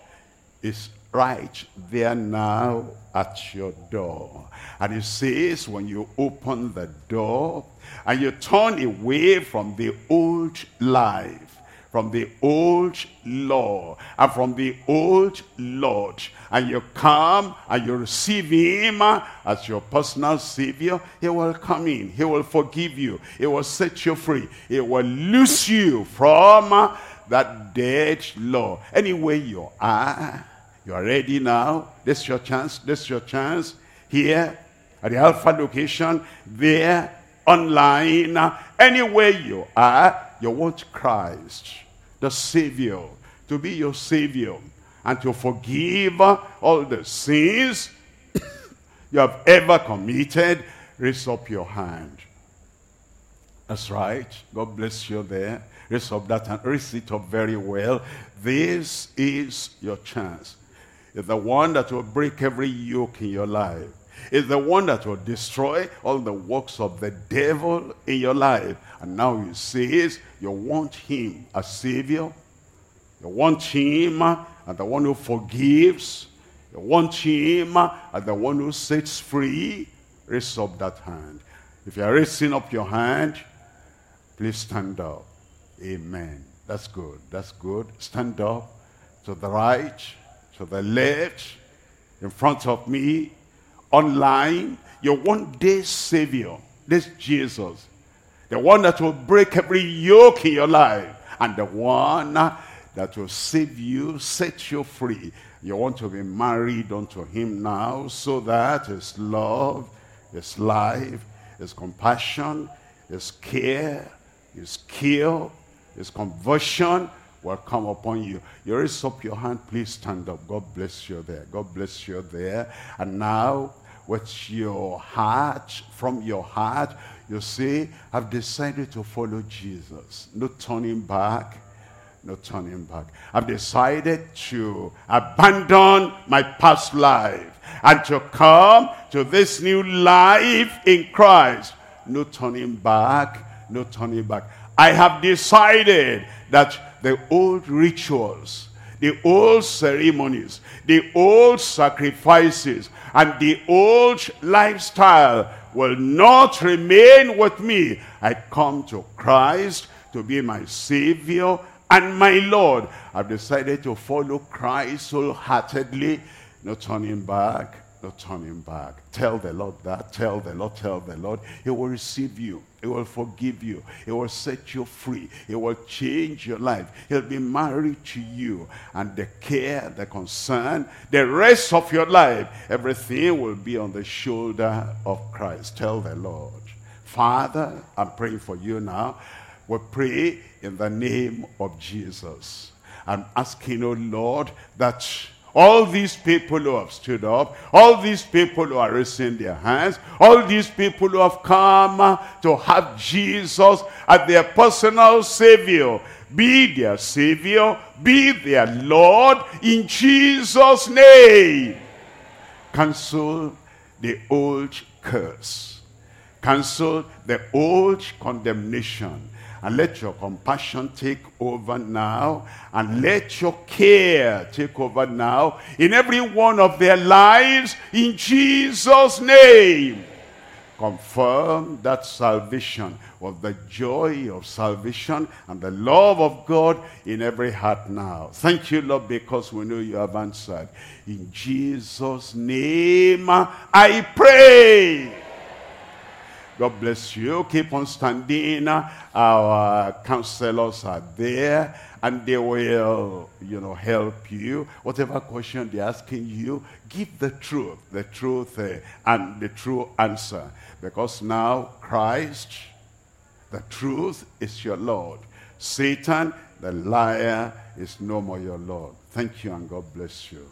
is right there now at your door. And he says, when you open the door and you turn away from the old life, from the old law, and from the old Lord, and you come and you receive him as your personal Savior, he will come in. He will forgive you. He will set you free. He will loose you from that dead law. Anywhere you are, you are ready now. This is your chance. This is your chance. Here at the Alpha location, there, online, anywhere you are, you want Christ, the Savior, to be your Savior and to forgive all the sins you have ever committed. Raise up your hand. That's right. God bless you there. Raise up that hand. Raise it up very well. This is your chance. It's the one that will break every yoke in your life. It's the one that will destroy all the works of the devil in your life. And now he says, you want him as Savior. You want him as the one who forgives. You want him as the one who sets free. Raise up that hand. If you are raising up your hand, please stand up. Amen. That's good. That's good. Stand up to the right, to the left, in front of me, online. You want this Savior, this Jesus, the one that will break every yoke in your life, and the one that will save you, set you free. You want to be married unto him now, so that his love, his life, his compassion, his care, his cure, his conversion will come upon you. You raise up your hand, please stand up. God bless you there. God bless you there. And now, with your heart, from your heart, you say, I've decided to follow Jesus. No turning back. No turning back. I've decided to abandon my past life and to come to this new life in Christ. No turning back. No turning back. I have decided that the old rituals, the old ceremonies, the old sacrifices, and the old lifestyle will not remain with me. I come to Christ to be my Savior and my Lord. I've decided to follow Christ wholeheartedly. No turning back, no turning back. Tell the Lord that. Tell the Lord, tell the Lord. He will receive you. He will forgive you. He will set you free. He will change your life. He'll be married to you. And the care, the concern, the rest of your life, everything will be on the shoulder of Christ. Tell the Lord. Father, I'm praying for you now. We pray in the name of Jesus. I'm asking, oh Lord, that all these people who have stood up, all these people who are raising their hands, all these people who have come to have Jesus as their personal Savior, be their Savior, be their Lord, in Jesus' name. Cancel the old curse. Cancel the old condemnation. And let your compassion take over now. And let your care take over now in every one of their lives, in Jesus' name. Confirm that salvation with the joy of salvation and the love of God in every heart now. Thank you, Lord, because we know you have answered. In Jesus' name I pray. God bless you. Keep on standing. Our counselors are there, and they will, you know, help you. Whatever question they're asking you, give the truth, the truth, uh, and the true answer. Because now Christ, the truth, is your Lord. Satan, the liar, is no more your Lord. Thank you, and God bless you.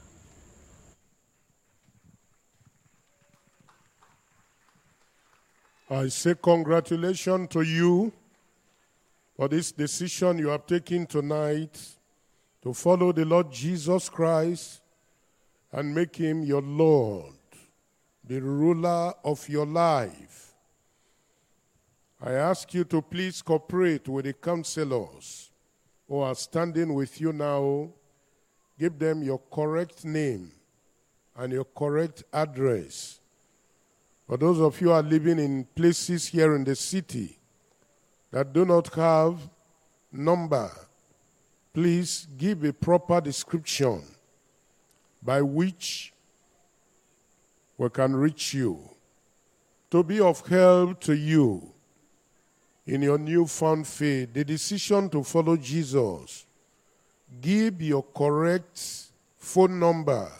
I say congratulations to you for this decision you have taken tonight to follow the Lord Jesus Christ and make him your Lord, the ruler of your life. I ask you to please cooperate with the counselors who are standing with you now. Give them your correct name and your correct address. For those of you who are living in places here in the city that do not have number, please give a proper description by which we can reach you. To be of help to you in your newfound faith, the decision to follow Jesus, give your correct phone number.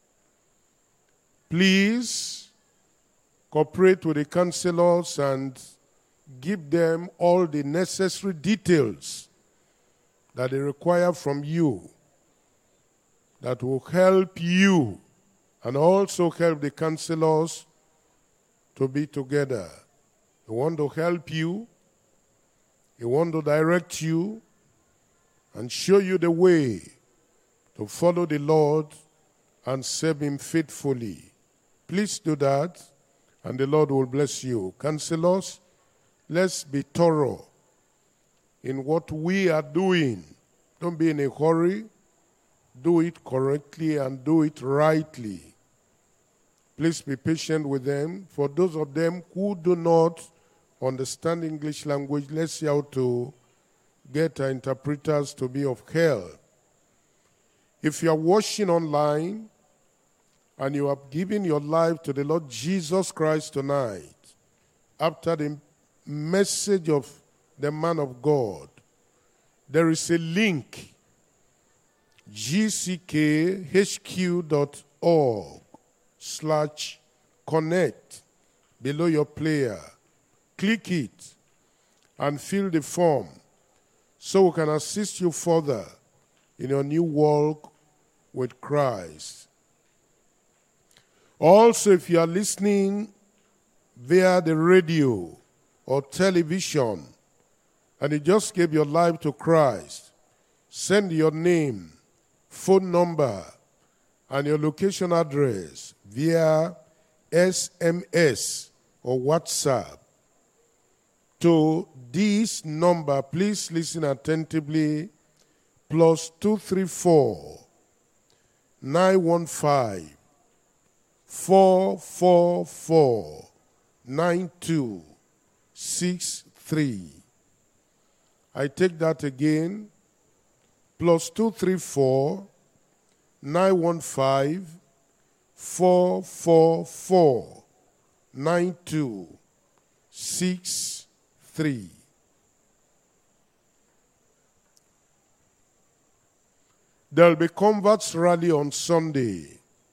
Please cooperate with the counselors and give them all the necessary details that they require from you that will help you and also help the counselors to be together. They want to help you, they want to direct you and show you the way to follow the Lord and serve him faithfully. Please do that, and the Lord will bless you. Counselors, let's be thorough in what we are doing. Don't be in a hurry. Do it correctly and do it rightly. Please be patient with them. For those of them who do not understand English language, let's see how to get our interpreters to be of help. If you are watching online, and you have given your life to the Lord Jesus Christ tonight, after the message of the man of God, there is a link, g c k h q dot org slash connect, below your player. Click it and fill the form so we can assist you further in your new walk with Christ. Also, if you are listening via the radio or television and you just gave your life to Christ, send your name, phone number, and your location address via S M S or WhatsApp to this number. Please listen attentively. Plus two three four nine one five four four four nine two six three. I take that again. Plus two three four nine one five four four four nine two six three. There'll be Converts Rally on Sunday,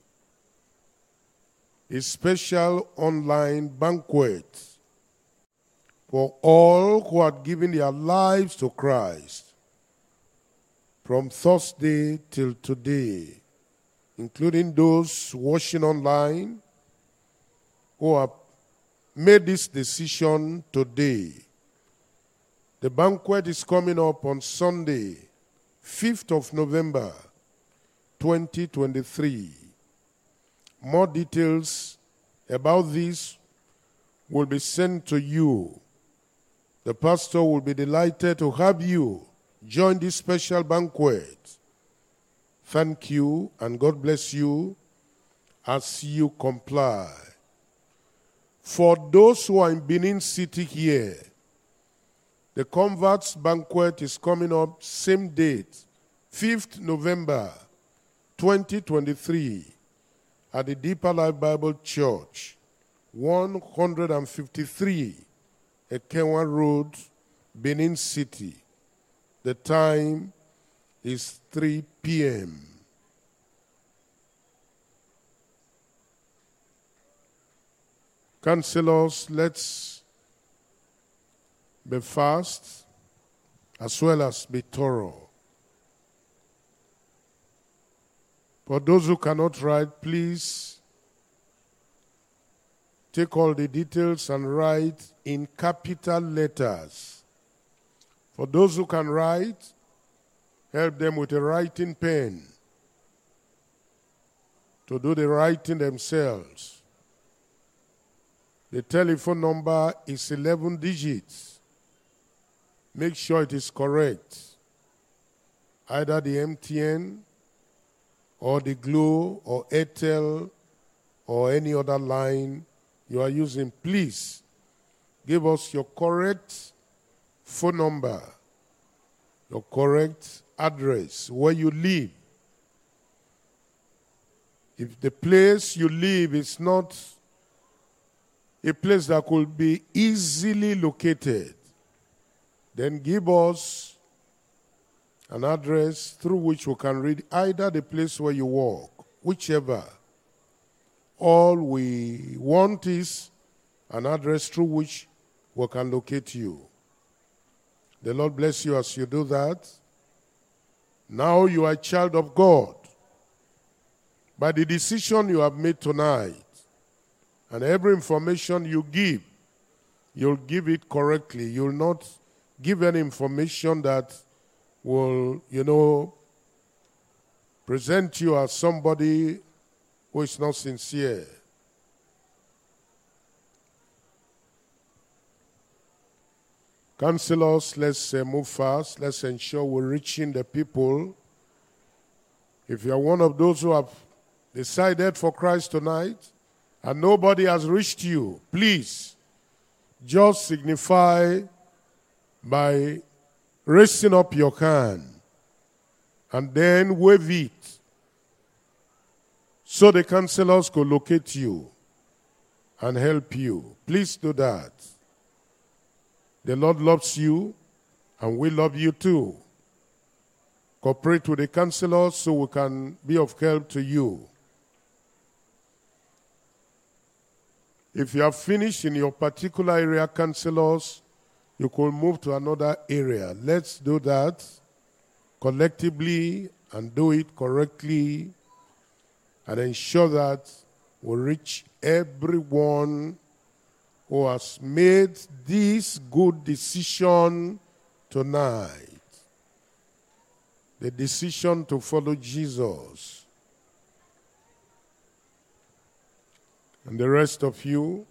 a special online banquet for all who had given their lives to Christ from Thursday till today, including those watching online who have made this decision today. The banquet is coming up on Sunday, fifth of November, twenty twenty-three. More details about this will be sent to you. The pastor will be delighted to have you join this special banquet. Thank you, and God bless you as you comply. For those who are in Benin City here, the Converts Banquet is coming up same date, fifth November, twenty twenty-three, at the Deeper Life Bible Church, one fifty-three Ekenwa Road, Benin City. The time is three p m Counselors, let's be fast as well as be thorough. For those who cannot write, please take all the details and write in capital letters. For those who can write, help them with a writing pen to do the writing themselves. The telephone number is eleven digits. Make sure it is correct. Either the M T N or the Glo or Airtel or any other line you are using. Please give us your correct phone number, your correct address, where you live. If the place you live is not a place that could be easily located, then give us an address through which we can read either the place where you work, whichever. All we want is an address through which we can locate you. The Lord bless you as you do that. Now you are a child of God. By the decision you have made tonight, and every information you give, you'll give it correctly. You'll not give any information that will, you know, present you as somebody who is not sincere. Counselors, let's uh, move fast. Let's ensure we're reaching the people. If you're one of those who have decided for Christ tonight and nobody has reached you, please just signify by raising up your hand and then wave it so the counselors could locate you and help you. Please do that. The Lord loves you, and we love you too. Cooperate with the counselors so we can be of help to you. If you have finished in your particular area, counselors, you could move to another area. Let's do that collectively and do it correctly and ensure that we reach everyone who has made this good decision tonight. The decision to follow Jesus. And the rest of you,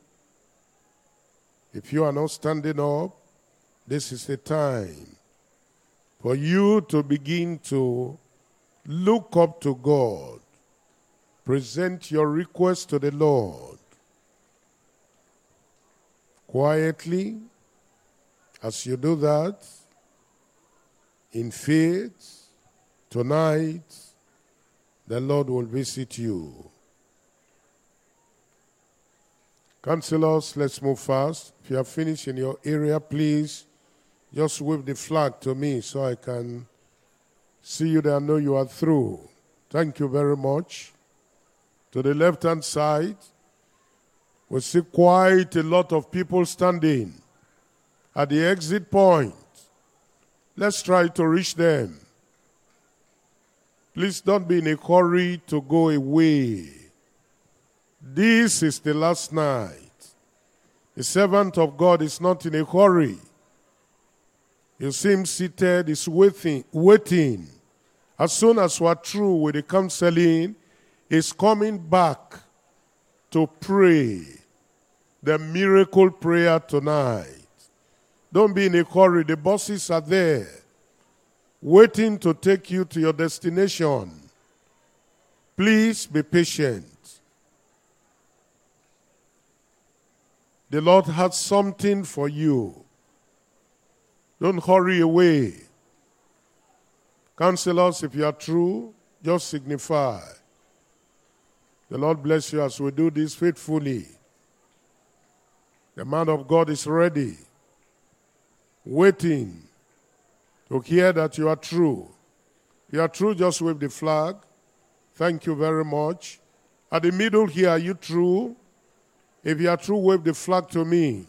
if you are not standing up, this is the time for you to begin to look up to God. Present your request to the Lord. Quietly, as you do that, in faith, tonight, the Lord will visit you. Counselors, let's move fast. If you are finished in your area, please just wave the flag to me so I can see you there and know you are through. Thank you very much. To the left-hand side, we see quite a lot of people standing at the exit point. Let's try to reach them. Please don't be in a hurry to go away. This is the last night. The servant of God is not in a hurry. You see him seated, he's waiting, waiting. As soon as we're through with the counseling, he's coming back to pray the miracle prayer tonight. Don't be in a hurry. The buses are there, waiting to take you to your destination. Please be patient. The Lord has something for you. Don't hurry away. Counselors, if you are true, just signify. The Lord bless you as we do this faithfully. The man of God is ready, waiting to hear that you are true. If you are true, just wave the flag. Thank you very much. At the middle here, are you true? If you are true, wave the flag to me.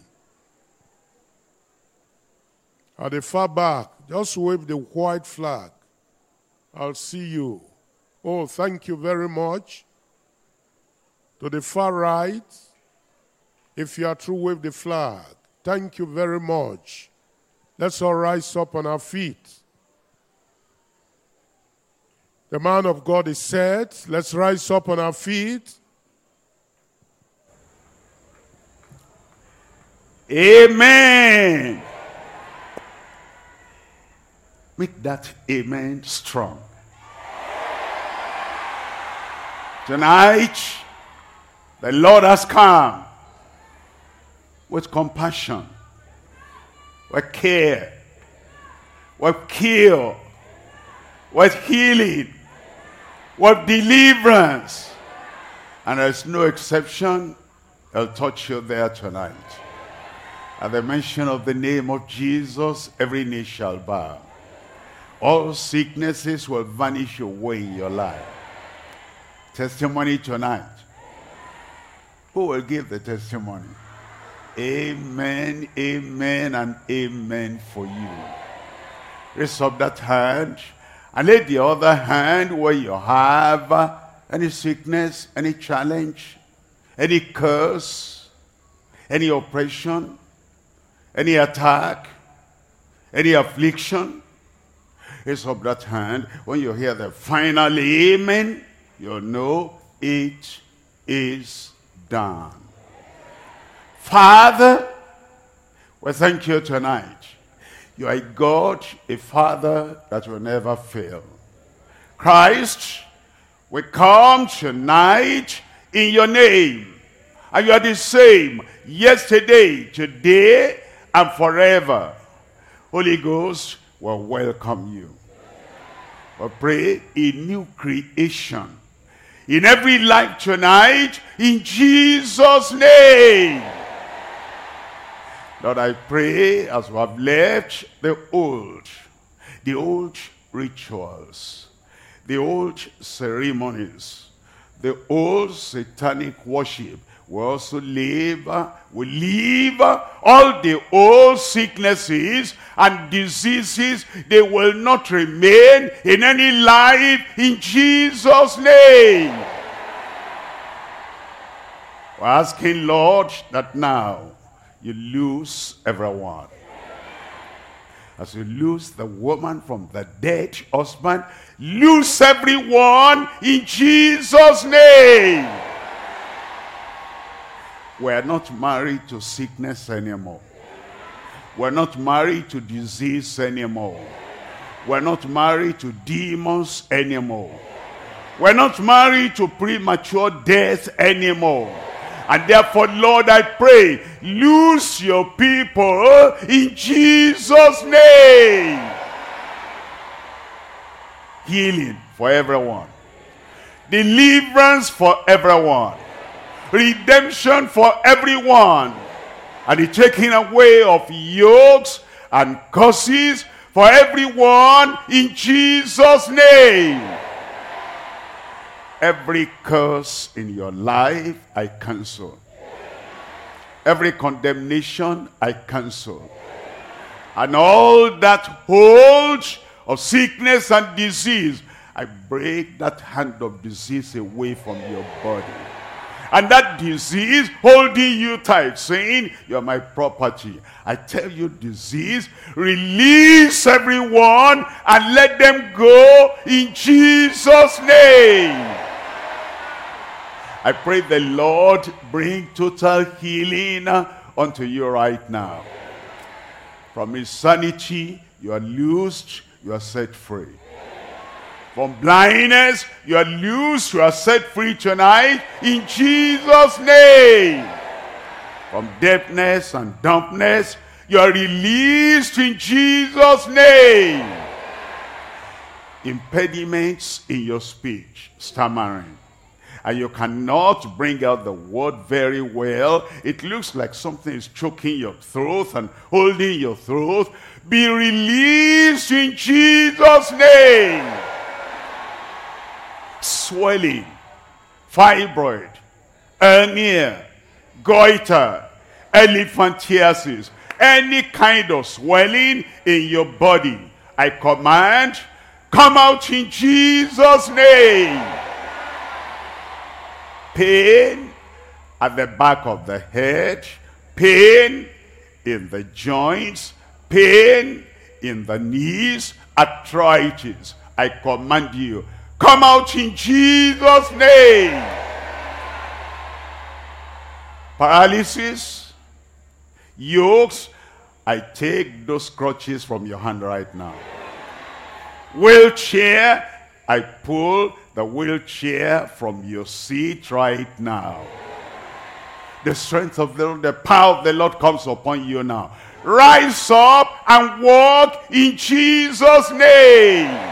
At the far back, just wave the white flag. I'll see you. Oh, thank you very much. To the far right, if you are true, wave the flag. Thank you very much. Let's all rise up on our feet. The man of God is set. Let's rise up on our feet. Amen. Make that amen strong. Tonight, the Lord has come with compassion, with care, with cure, with healing, with deliverance. And there's no exception. He'll touch you there tonight. At the mention of the name of Jesus, every knee shall bow. All sicknesses will vanish away in your life. Testimony tonight. Who will give the testimony? Amen, amen, and amen for you. Raise up that hand and lay the other hand where you have any sickness, any challenge, any curse, any oppression, any attack, any affliction. Raise up that hand. When you hear the final amen, you'll know it is done. Father, we thank you tonight. You are a God, a Father that will never fail. Christ, we come tonight in your name. And you are the same yesterday, today, and forever. Holy Ghost will welcome you. We pray a new creation in every life tonight, in Jesus' name. Lord, I pray as we have left the old, the old rituals, the old ceremonies, the old satanic worship, we also leave, we leave all the old sicknesses and diseases. They will not remain in any life in Jesus' name. We're asking, Lord, that now you loose everyone. As you loose the woman from the dead husband, loose everyone in Jesus' name. We're not married to sickness anymore. We're not married to disease anymore. We're not married to demons anymore. We're not married to premature death anymore. And therefore, Lord, I pray, loose your people in Jesus' name. Healing for everyone. Deliverance for everyone. Redemption for everyone. And the taking away of yokes and curses for everyone in Jesus' name. Every curse in your life, I cancel. Every condemnation, I cancel. And all that hold of sickness and disease, I break that hand of disease away from your body. And that disease holding you tight, saying, you're my property. I tell you, disease, release everyone and let them go in Jesus' name. I pray the Lord bring total healing unto you right now. From insanity, you are loosed, you are set free. From blindness, you are loose, you are set free tonight in Jesus' name. From deafness and dumbness, you are released in Jesus' name. Impediments in your speech, stammering, and you cannot bring out the word very well. It looks like something is choking your throat and holding your throat. Be released in Jesus' name. Swelling, fibroid, hernia, goiter, elephantiasis, any kind of swelling in your body, I command, come out in Jesus' name. Pain at the back of the head, pain in the joints, pain in the knees, arthritis, I command you, come out in Jesus' name. Paralysis, yokes, I take those crutches from your hand right now. Wheelchair, I pull the wheelchair from your seat right now. The strength of the Lord, the power of the Lord comes upon you now. Rise up and walk in Jesus' name.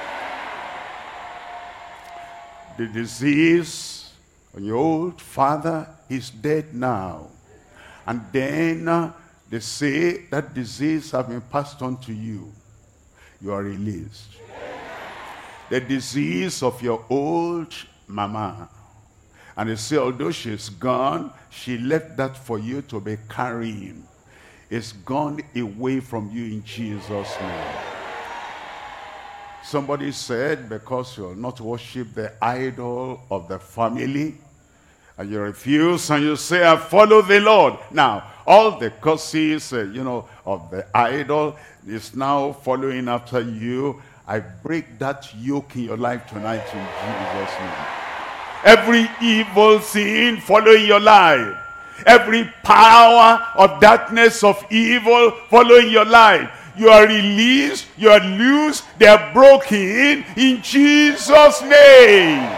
The disease on your old father is dead now. And then uh, they say that disease has been passed on to you. You are released. The disease of your old mama. And they say, although she's gone, she left that for you to be carrying. It's gone away from you in Jesus' name. Somebody said, because you will not worship the idol of the family, and you refuse, and you say, I follow the Lord. Now, all the curses, uh, you know, of the idol is now following after you. I break that yoke in your life tonight in Jesus' name. Every evil thing following your life, every power of darkness, of evil following your life, you are released, you are loose, they are broken in Jesus' name.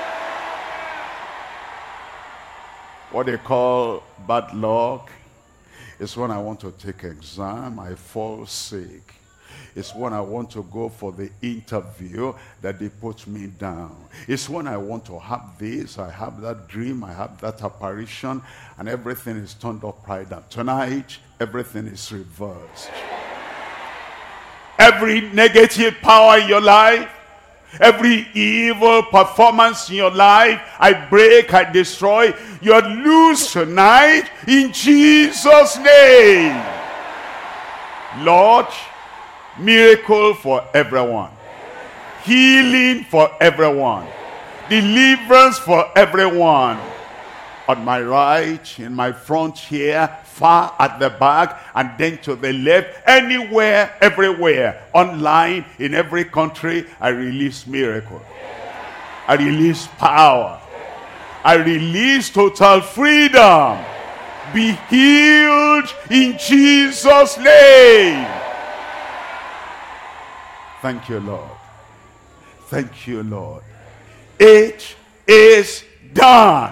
What they call bad luck is when I want to take exam, I fall sick. It's when I want to go for the interview that they put me down. It's when I want to have this, I have that dream, I have that apparition, and everything is turned upside down. Tonight, everything is reversed. Every negative power in your life, every evil performance in your life, I break, I destroy. You're loose tonight in Jesus' name. Lord, miracle for everyone. Healing for everyone. Deliverance for everyone. On my right, in my front here, far at the back, and then to the left, anywhere, everywhere, online, in every country, I release miracle. I release power. I release total freedom. Be healed in Jesus' name. Thank you, Lord. Thank you, Lord. It is done.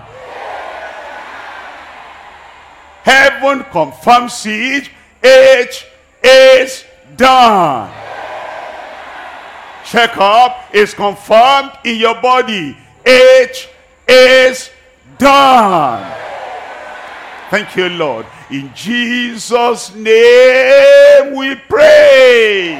Heaven confirms it. It is done. checkup is confirmed in your body. It is done. Thank you, Lord. In Jesus' name we pray.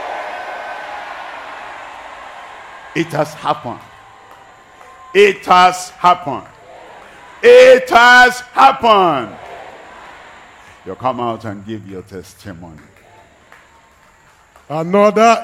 It has happened. It has happened. It has happened. You come out and give your testimony. Another